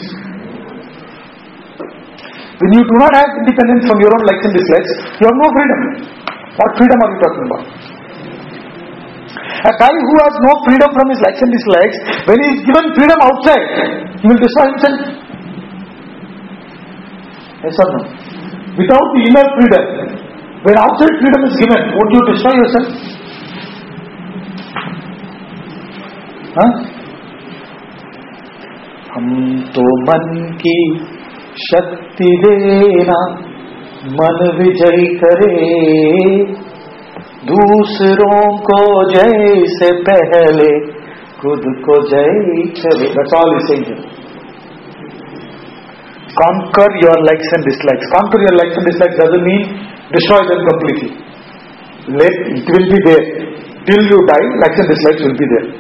When you do not have independence from your own likes and dislikes, you have no freedom. What freedom are you talking about? A guy who has no freedom from his likes and dislikes, when he is given freedom outside, he will destroy himself. Yes or no? Without the inner freedom, when outside freedom is given, won't you destroy yourself? हम तो मन की शक्ति देना, मन विजय करे, दूसरों को जय से पहले खुद को जय करे. That's all he's saying here. Conquer your likes and dislikes. Conquer your likes and dislikes doesn't mean destroy them completely. It will be there. Till you die, likes and dislikes will be there.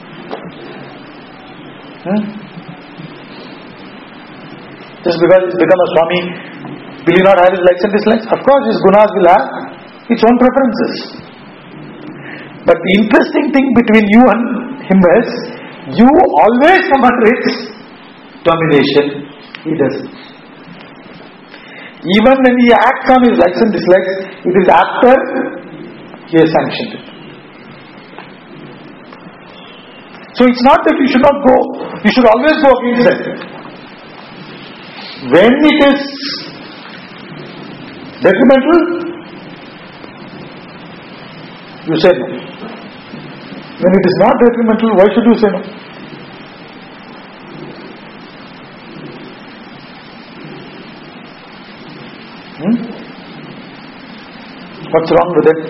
Just because he's become a Swami, will he not have his likes and dislikes? Of course, his gunas will have its own preferences. But the interesting thing between you and him is, you always come under its domination. He doesn't. Even when he acts on his likes and dislikes, it is after he has sanctioned it. So it's not that you should not go, you should always go against it. When it is detrimental, you say no. When it is not detrimental, why should you say no? What's wrong with it?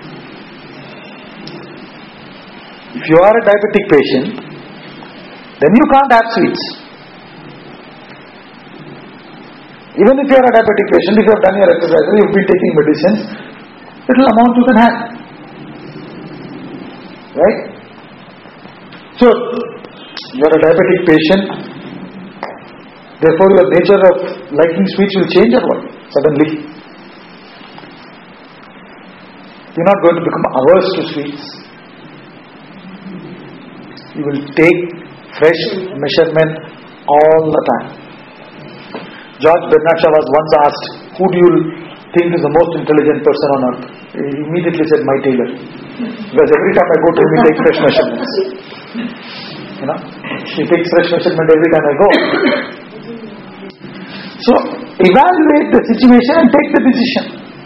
If you are a diabetic patient, then you can't have sweets. Even if you are a diabetic patient, if you have done your exercise, you have been taking medicines, little amount you can have. Right? So, you are a diabetic patient, therefore your nature of liking sweets will change or what? Suddenly. You are not going to become averse to sweets. You will take fresh measurement all the time. George Bernard Shaw was once asked, who do you think is the most intelligent person on earth? He immediately said, my tailor. Because every time I go to him, he takes fresh measurements. He takes fresh measurement every time I go. So, evaluate the situation and take the decision.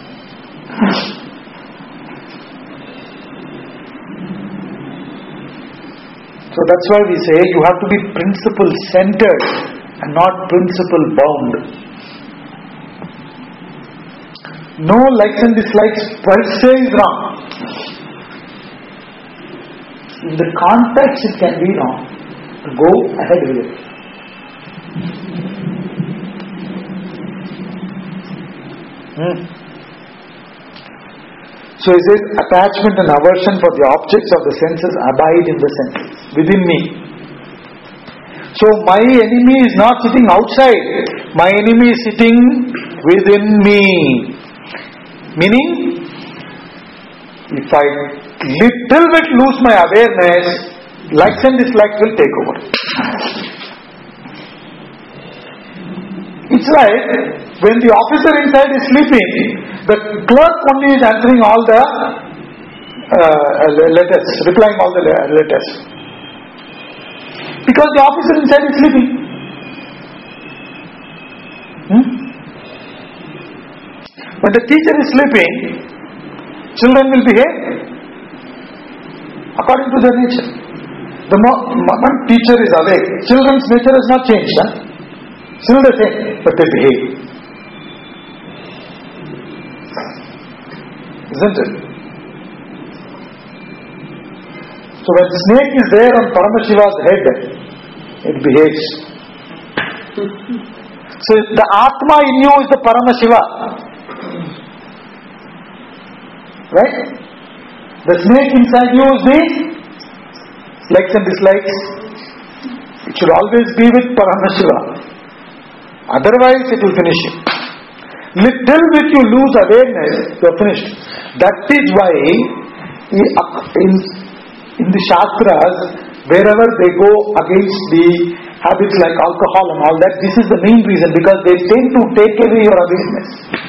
So that's why we say you have to be principle centered and not principle bound. No likes and dislikes per se is wrong. In the context it can be wrong. Go ahead with it. So he says, attachment and aversion for the objects of the senses abide in the senses, within me. So my enemy is not sitting outside. My enemy is sitting within me. Meaning, if I little bit lose my awareness, likes and dislikes will take over. It's like when the officer inside is sleeping, the clerk only is answering all the letters, replying all the letters. Because the officer inside is sleeping. When the teacher is sleeping, children will behave according to their nature. The moment teacher is awake, children's nature has not changed. Still the same, but they behave. Isn't it? So when the snake is there on Paramashiva's head, it behaves. So the Atma in you is the Paramashiva. Right? The snake inside you is the likes and dislikes. It should always be with Paramashiva. Otherwise it will finish you. Little bit you lose awareness, you are finished. That is why in the Shastras, wherever they go against the habits like alcohol and all that, this is the main reason, because they tend to take away your awareness.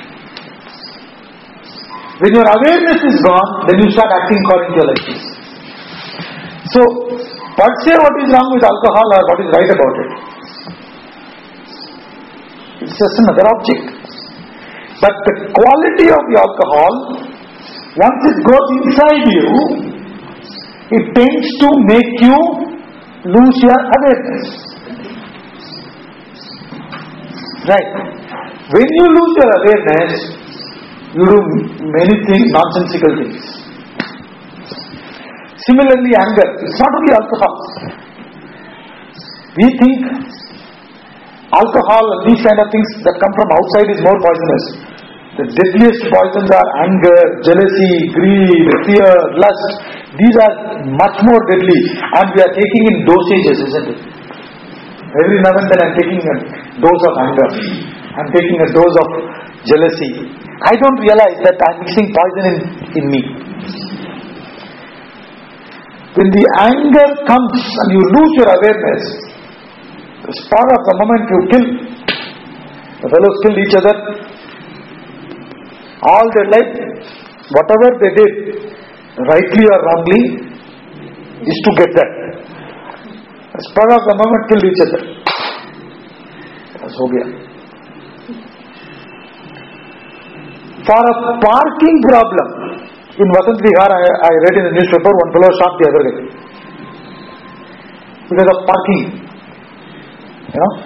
When your awareness is gone, then you start acting according to your likeness. So, per se what is wrong with alcohol or what is right about it? It's just another object. But the quality of the alcohol, once it goes inside you, it tends to make you lose your awareness. Right? When you lose your awareness, you do many things, nonsensical things. Similarly, anger. It's not only alcohol. We think alcohol and these kind of things that come from outside is more poisonous. The deadliest poisons are anger, jealousy, greed, fear, lust. These are much more deadly, and we are taking in dosages, isn't it? Every now and then I am taking a dose of anger. I am taking a dose of jealousy. I don't realize that I am mixing poison in me. When the anger comes and you lose your awareness, the spur of the moment you kill, the fellows killed each other, all their life, whatever they did, rightly or wrongly, is to get that. Spur of the moment killed each other. That's ho gaya. For a parking problem, in Vasant Vihar, I read in the newspaper, one fellow shot the other guy. Because of parking. You know?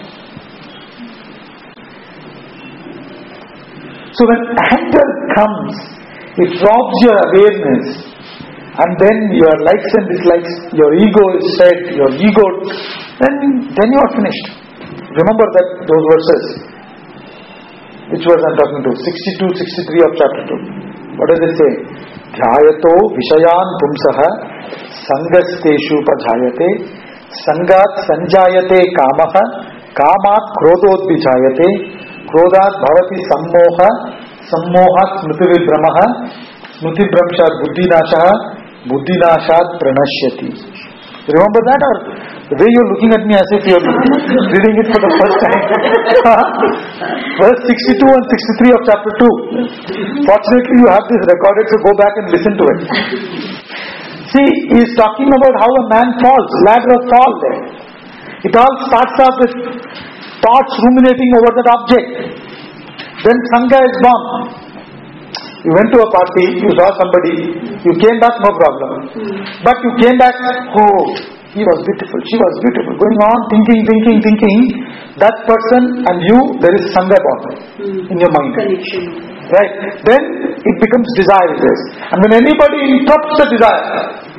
So when anger comes, it robs your awareness, and then your likes and dislikes, your ego is set, your ego, then you are finished. Remember those verses. Which verse I am talking to? 62, 63 of chapter 2. What does it say? Dhyayato vishayan pumsaha sangasteshu pajayate sangat sanjayate kamaha kamat krododvijayate krodat bhavati sammoha sammohat smritivibramaha smritibramshat buddhinashaha buddhinashat pranashyati. Remember that, or the way you are looking at me as if you are reading it for the first time? Verse 62 and 63 of chapter 2. Fortunately you have this recorded, so go back and listen to it. See, he is talking about how a man falls, ladder of fall there. It all starts off with thoughts ruminating over that object. Then Sangha is born. You went to a party, you saw somebody, you came back, no problem. But you came back, oh, he was beautiful, she was beautiful. Going on, thinking. That person and you, there is Sangha born in your mind. Connection. Right? Then it becomes desire. And when anybody interrupts the desire,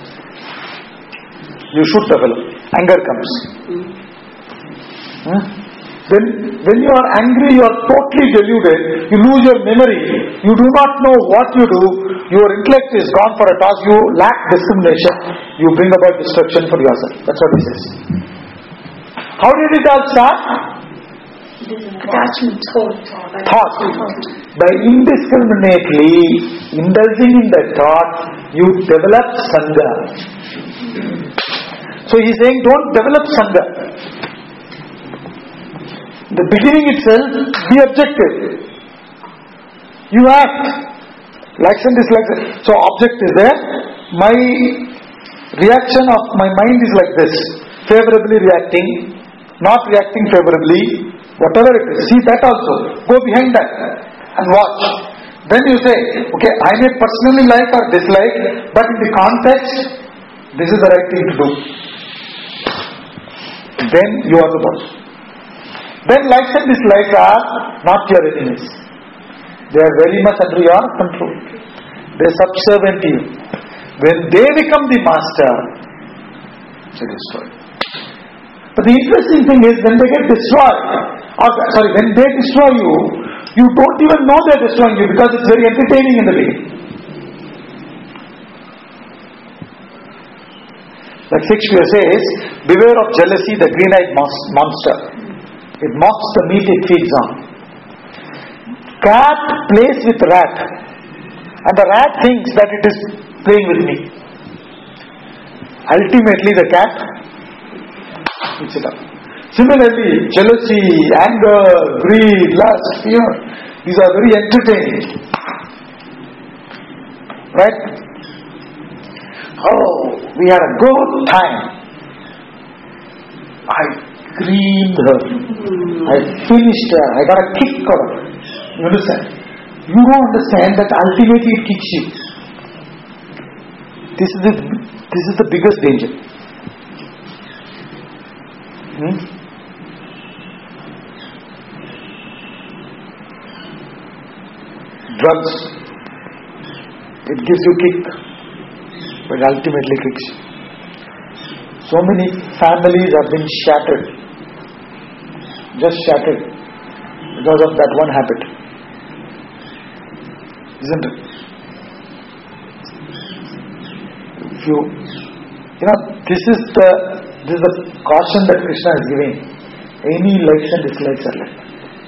you should develop. Anger comes. When you are angry, you are totally deluded. You lose your memory. You do not know what you do. Your intellect is gone for a toss. You lack discrimination. You bring about destruction for yourself. That's what he says. How did it all start? Attachment. Thought. By indiscriminately indulging in that thought, you develop Sangha. So he is saying, don't develop Sangha. The beginning itself, be objective. You act. Likes and dislikes. So object is there. My reaction of my mind is like this. Favorably reacting, not reacting favorably, whatever it is. See that also. Go behind that and watch. Then you say, okay, I may personally like or dislike, but in the context, this is the right thing to do. Then you are the boss. Then likes and dislikes are not your enemies. They are very much under your control. They are subservient to you. When they become the master, they destroy. But the interesting thing is, when they get destroyed, when they destroy you, you don't even know they are destroying you because it's very entertaining in the beginning. Like Shakespeare says, beware of jealousy, the green-eyed monster. It mocks the meat it feeds on. Cat plays with rat, and the rat thinks that it is playing with me. Ultimately, the cat eats it up. Similarly, jealousy, anger, greed, lust, fear, these are very entertaining. Right? Oh, we had a good time. I screamed her. I finished her. I got a kick out of her. You understand? You don't understand that ultimately it kicks you. This is the biggest danger. Drugs. It gives you kick, but ultimately kicks you. So many families have been shattered. Just shattered because of that one habit. Isn't it? If you know, this is the caution that Krishna is giving. Any likes and dislikes are left.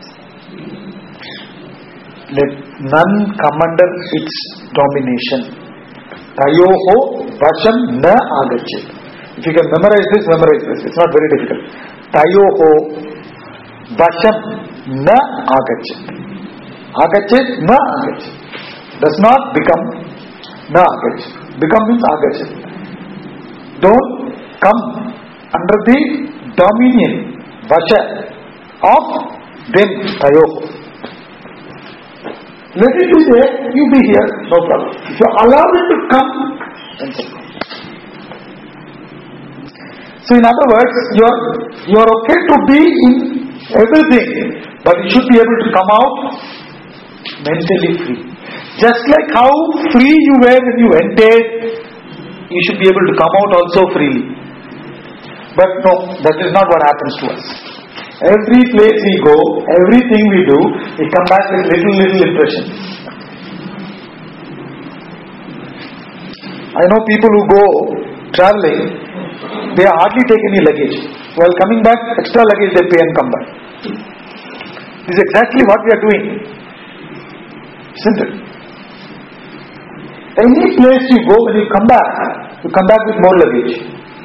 Let none come under its domination. Tayoho vasham na agachet. If you can memorize this, memorize this. It's not very difficult. Tayoho vasham na agachet. Agachet na agachet. does not become na agachanti. Become means agachanti. Don't come under the dominion, vasha of them, tayoho. Let it be there, you be here, no problem. If you allow it to come, then come. So in other words, you are okay to be in everything, but you should be able to come out mentally free. Just like how free you were when you entered, you should be able to come out also freely. But no, that is not what happens to us. Every place we go, everything we do, we come back with little impressions. I know people who go traveling, they hardly take any luggage. While coming back, extra luggage they pay and come back. This is exactly what we are doing. Isn't it? Any place you go, when you come back with more luggage.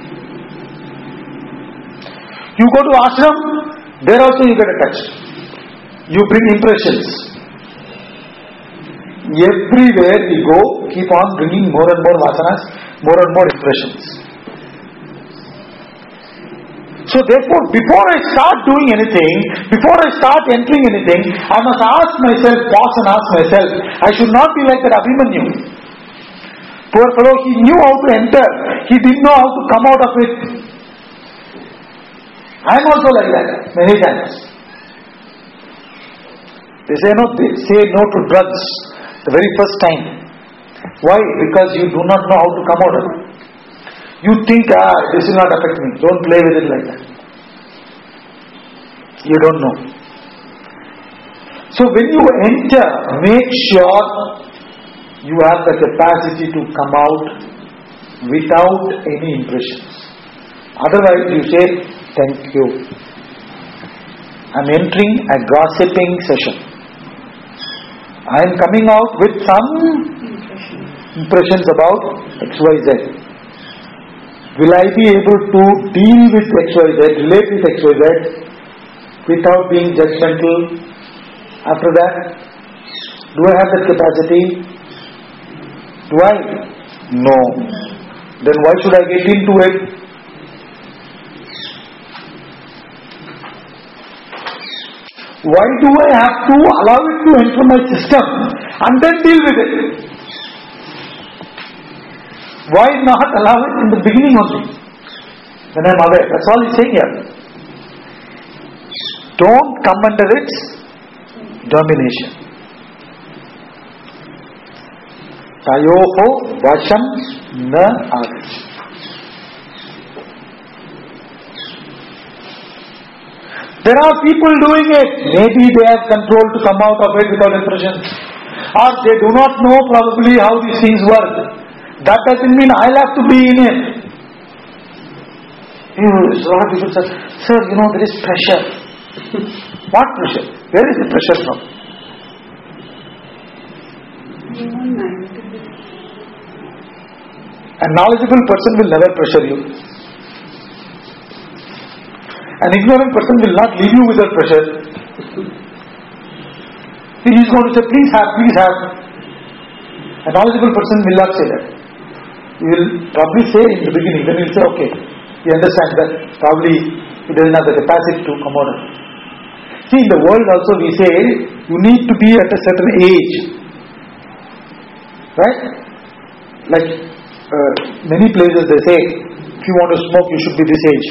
You go to ashram, there also you get a touch. You bring impressions. Everywhere we go, keep on bringing more and more vasanas, more and more impressions. So therefore, before I start doing anything, before I start entering anything, I must ask myself, pause and ask myself. I should not be like that Abhimanyu. Poor fellow, he knew how to enter. He didn't know how to come out of it. I am also like that, many times. They say no to drugs the very first time. Why? Because you do not know how to come out of it. You think, this will not affect me. Don't play with it like that. You don't know. So when you enter, make sure you have the capacity to come out without any impressions. Otherwise you say, thank you. I am entering a gossiping session. I am coming out with some impressions about XYZ. Will I be able to deal with XYZ, relate with XYZ without being judgmental? After that, do I have that capacity? Do I? No. Then why should I get into it? Why do I have to allow it to enter my system and then deal with it? Why not allow it in the beginning only? When I am aware. That's all he's saying here. Don't come under its domination. Tayoho vasham na agach. There are people doing it. Maybe they have control to come out of it without impression. Or they do not know probably how these things work. That doesn't mean I'll have to be in it. A lot of people say, sir, there is pressure. What pressure? Where is the pressure from? A knowledgeable person will never pressure you. An ignorant person will not leave you without pressure. He is going to say, please have, please have. A knowledgeable person will not say that. He will probably say in the beginning, then he will say, okay, he understands that probably he doesn't have the capacity to come out of it. See, in the world also we say, you need to be at a certain age. Right? Like many places they say, if you want to smoke, you should be this age.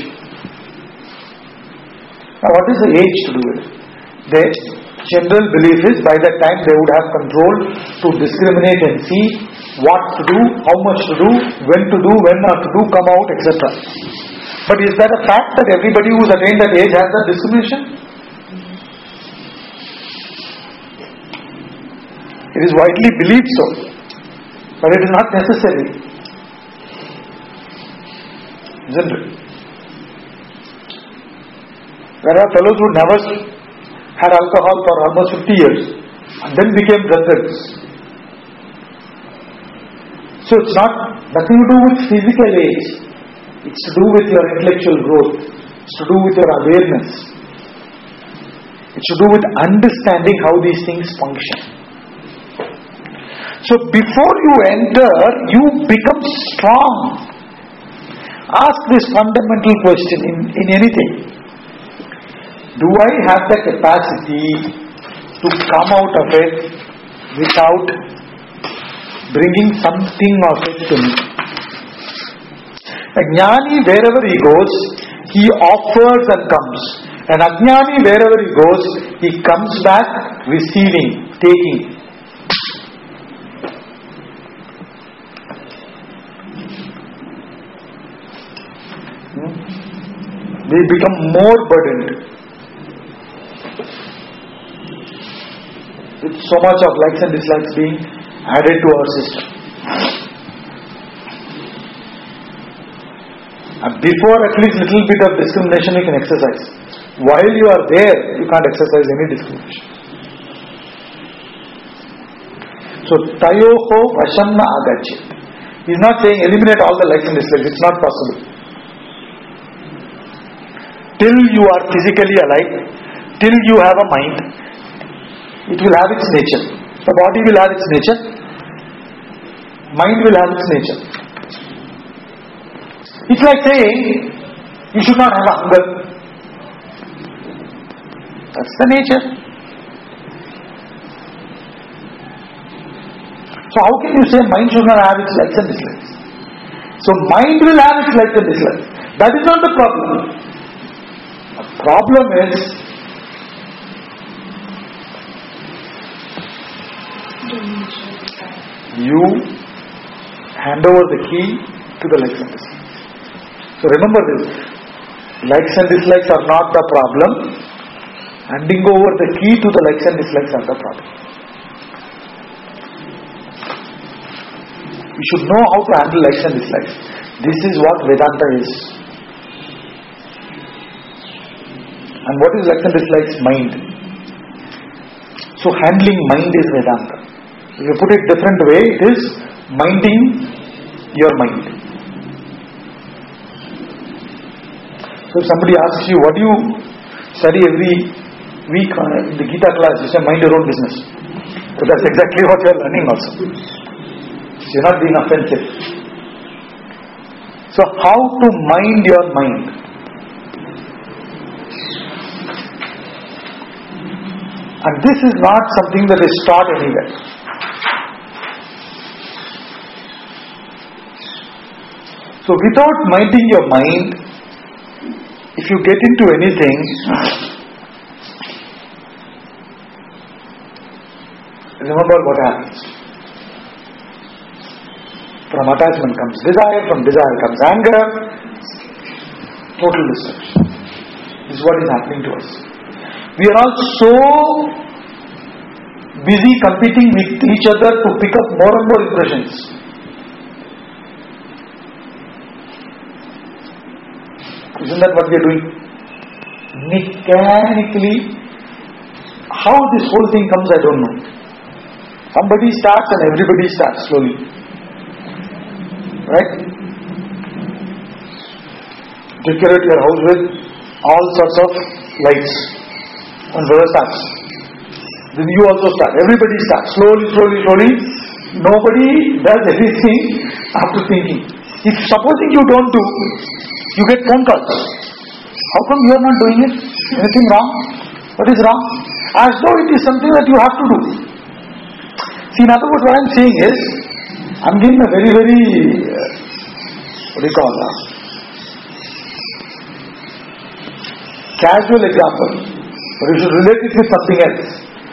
Now what is the age to do it? The general belief is by that time they would have control to discriminate and see what to do, how much to do, when to do, when not to do, come out, etc. But is that a fact that everybody who has attained that age has that discrimination? It is widely believed so, but it is not necessary. Isn't it? There are fellows who never had alcohol for almost 50 years and then became drunkards. So it's not nothing to do with physical age. It's to do with your intellectual growth. It's to do with your awareness. It's to do with understanding how these things function. So before you enter, you become strong. Ask this fundamental question in anything. Do I have the capacity to come out of it without bringing something of it to me? A jnani, wherever he goes, he offers and comes. An ajnani, wherever he goes, he comes back receiving, taking. We become more burdened with so much of likes and dislikes being added to our system. And before at least little bit of discrimination you can exercise. While you are there, you can't exercise any discrimination. So, tayoho vasham na agachyat. He's not saying eliminate all the likes and dislikes. It's not possible. Till you are physically alive, till you have a mind, it will have its nature. The body will have its nature. Mind will have its nature. It's like saying, you should not have a hunger. That's the nature. So how can you say mind should not have its likes and dislikes? So mind will have its likes and dislikes. That is not the problem. The problem is you hand over the key to the likes and dislikes. So remember this, likes and dislikes are not the problem. Handing over the key to the likes and dislikes are the problem. You should know how to handle likes and dislikes. This is what Vedanta is. And what is likes and dislikes? Mind. So handling mind is Vedanta. If you put it different way, it is minding your mind. So if somebody asks you, what do you study every week in the Gita class? You say, mind your own business. So that's exactly what you are learning also. So you're not being offensive. So how to mind your mind? And this is not something that is taught anywhere. So without minding your mind, if you get into anything, remember what happens. From attachment comes desire, from desire comes anger, total destruction. This is what is happening to us. We are all so busy competing with each other to pick up more and more impressions. Isn't that what we are doing? Mechanically, how this whole thing comes, I don't know. Somebody starts and everybody starts slowly. Right? Decorate your house with all sorts of lights. One brother starts. Then you also start. Everybody starts. Slowly. Nobody does anything after thinking. If supposing you don't do, you get phone calls. How come you are not doing it? Anything wrong? What is wrong? As though it is something that you have to do. See, in other words, what I am saying is, I am giving a very, casual example. But you should relate it with something else.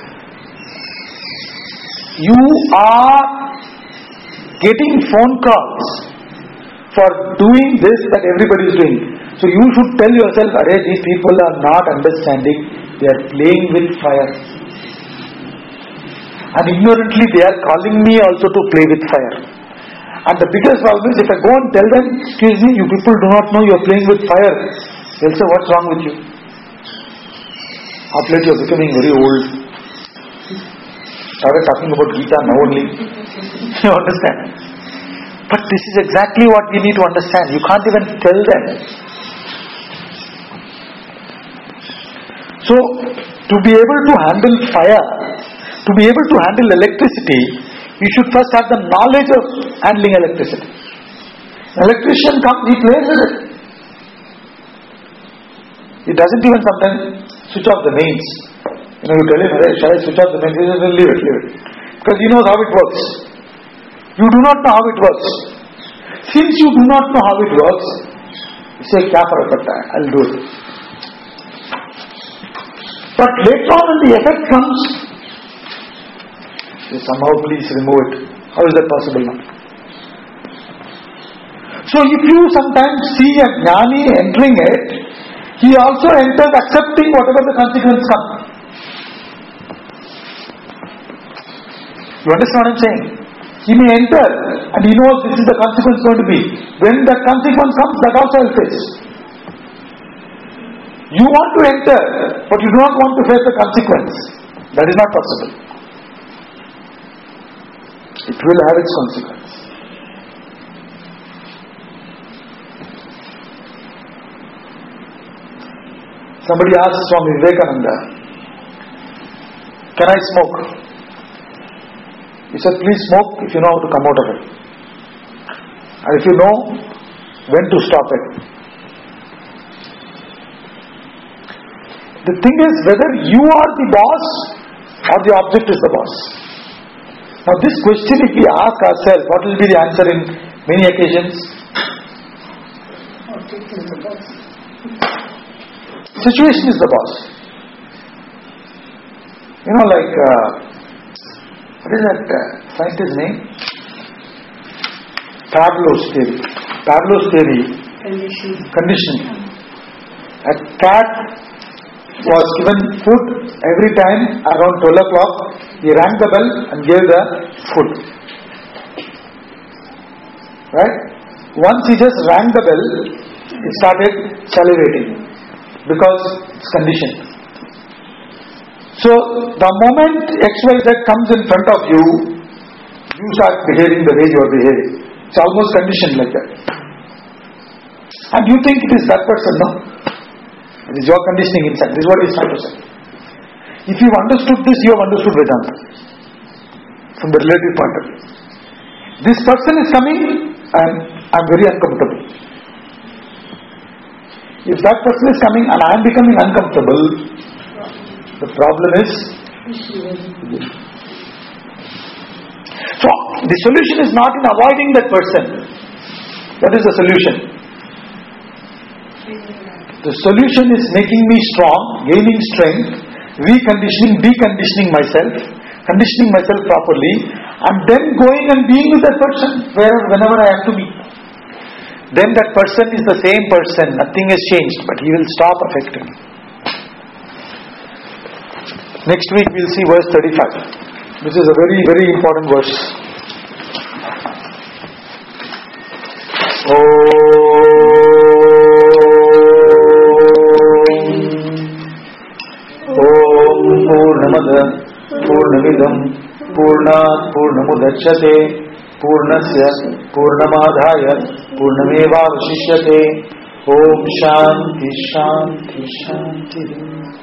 You are getting phone calls for doing this that everybody is doing. So you should tell yourself, arey, these people are not understanding, they are playing with fire. And ignorantly they are calling me also to play with fire. And the biggest problem is, if I go and tell them, excuse me, you people do not know you are playing with fire, they'll say, what's wrong with you? Of late you are becoming very old. Started talking about Gita now only. You understand? But this is exactly what we need to understand. You can't even tell them. So, to be able to handle fire, to be able to handle electricity, we should first have the knowledge of handling electricity. An electrician comes, he plays with it. He doesn't even sometimes switch off the mains. You tell him, hey, shall I switch off the mains? He says, leave it. Because he knows how it works. You do not know how it works. Since you do not know how it works, you say, kya farak padta hai? I'll do it. But later on when the effect comes, you say, somehow please remove it. How is that possible now? So if you sometimes see a jnani entering it, he also enters accepting whatever the consequence comes. You understand what I'm saying? He may enter and he knows this is the consequence going to be. When that consequence comes, that also will face. You want to enter, but you do not want to face the consequence. That is not possible. It will have its consequence. Somebody asked Swami Vivekananda, can I smoke? He said, please smoke if you know how to come out of it. And if you know when to stop it. The thing is whether you are the boss or the object is the boss. Now this question, if we ask ourselves, what will be the answer in many occasions? Object is the boss. Situation is the boss. What is that scientist's name? Pavlov's theory. Pavlov's theory. Conditioning. A cat was given food every time around 12 o'clock. He rang the bell and gave the food. Right? Once he just rang the bell, he started salivating. Because it's conditioned. So, the moment XYZ comes in front of you, you start behaving the way you are behaving. It's almost conditioned like that. And you think it is that person, no? It is your conditioning inside. This is what he is trying to say. If you have understood this, you have understood Vedanta. From the relative point of view. This person is coming and I am very uncomfortable. If that person is coming and I am becoming uncomfortable, the problem is. So, the solution is not in avoiding that person. What is the solution? The solution is making me strong, gaining strength, reconditioning, deconditioning myself, conditioning myself properly, and then going and being with that person whenever I have to be. Then that person is the same person, nothing has changed, but he will stop affecting. Next week we will see verse 35. This is a very, very important verse. Om Purnamada Purnamidam Purnat Purnamudachyate Purnasya Purnamadhaya Purnameva Vashishyate. Om Shanti Shanti Shanti.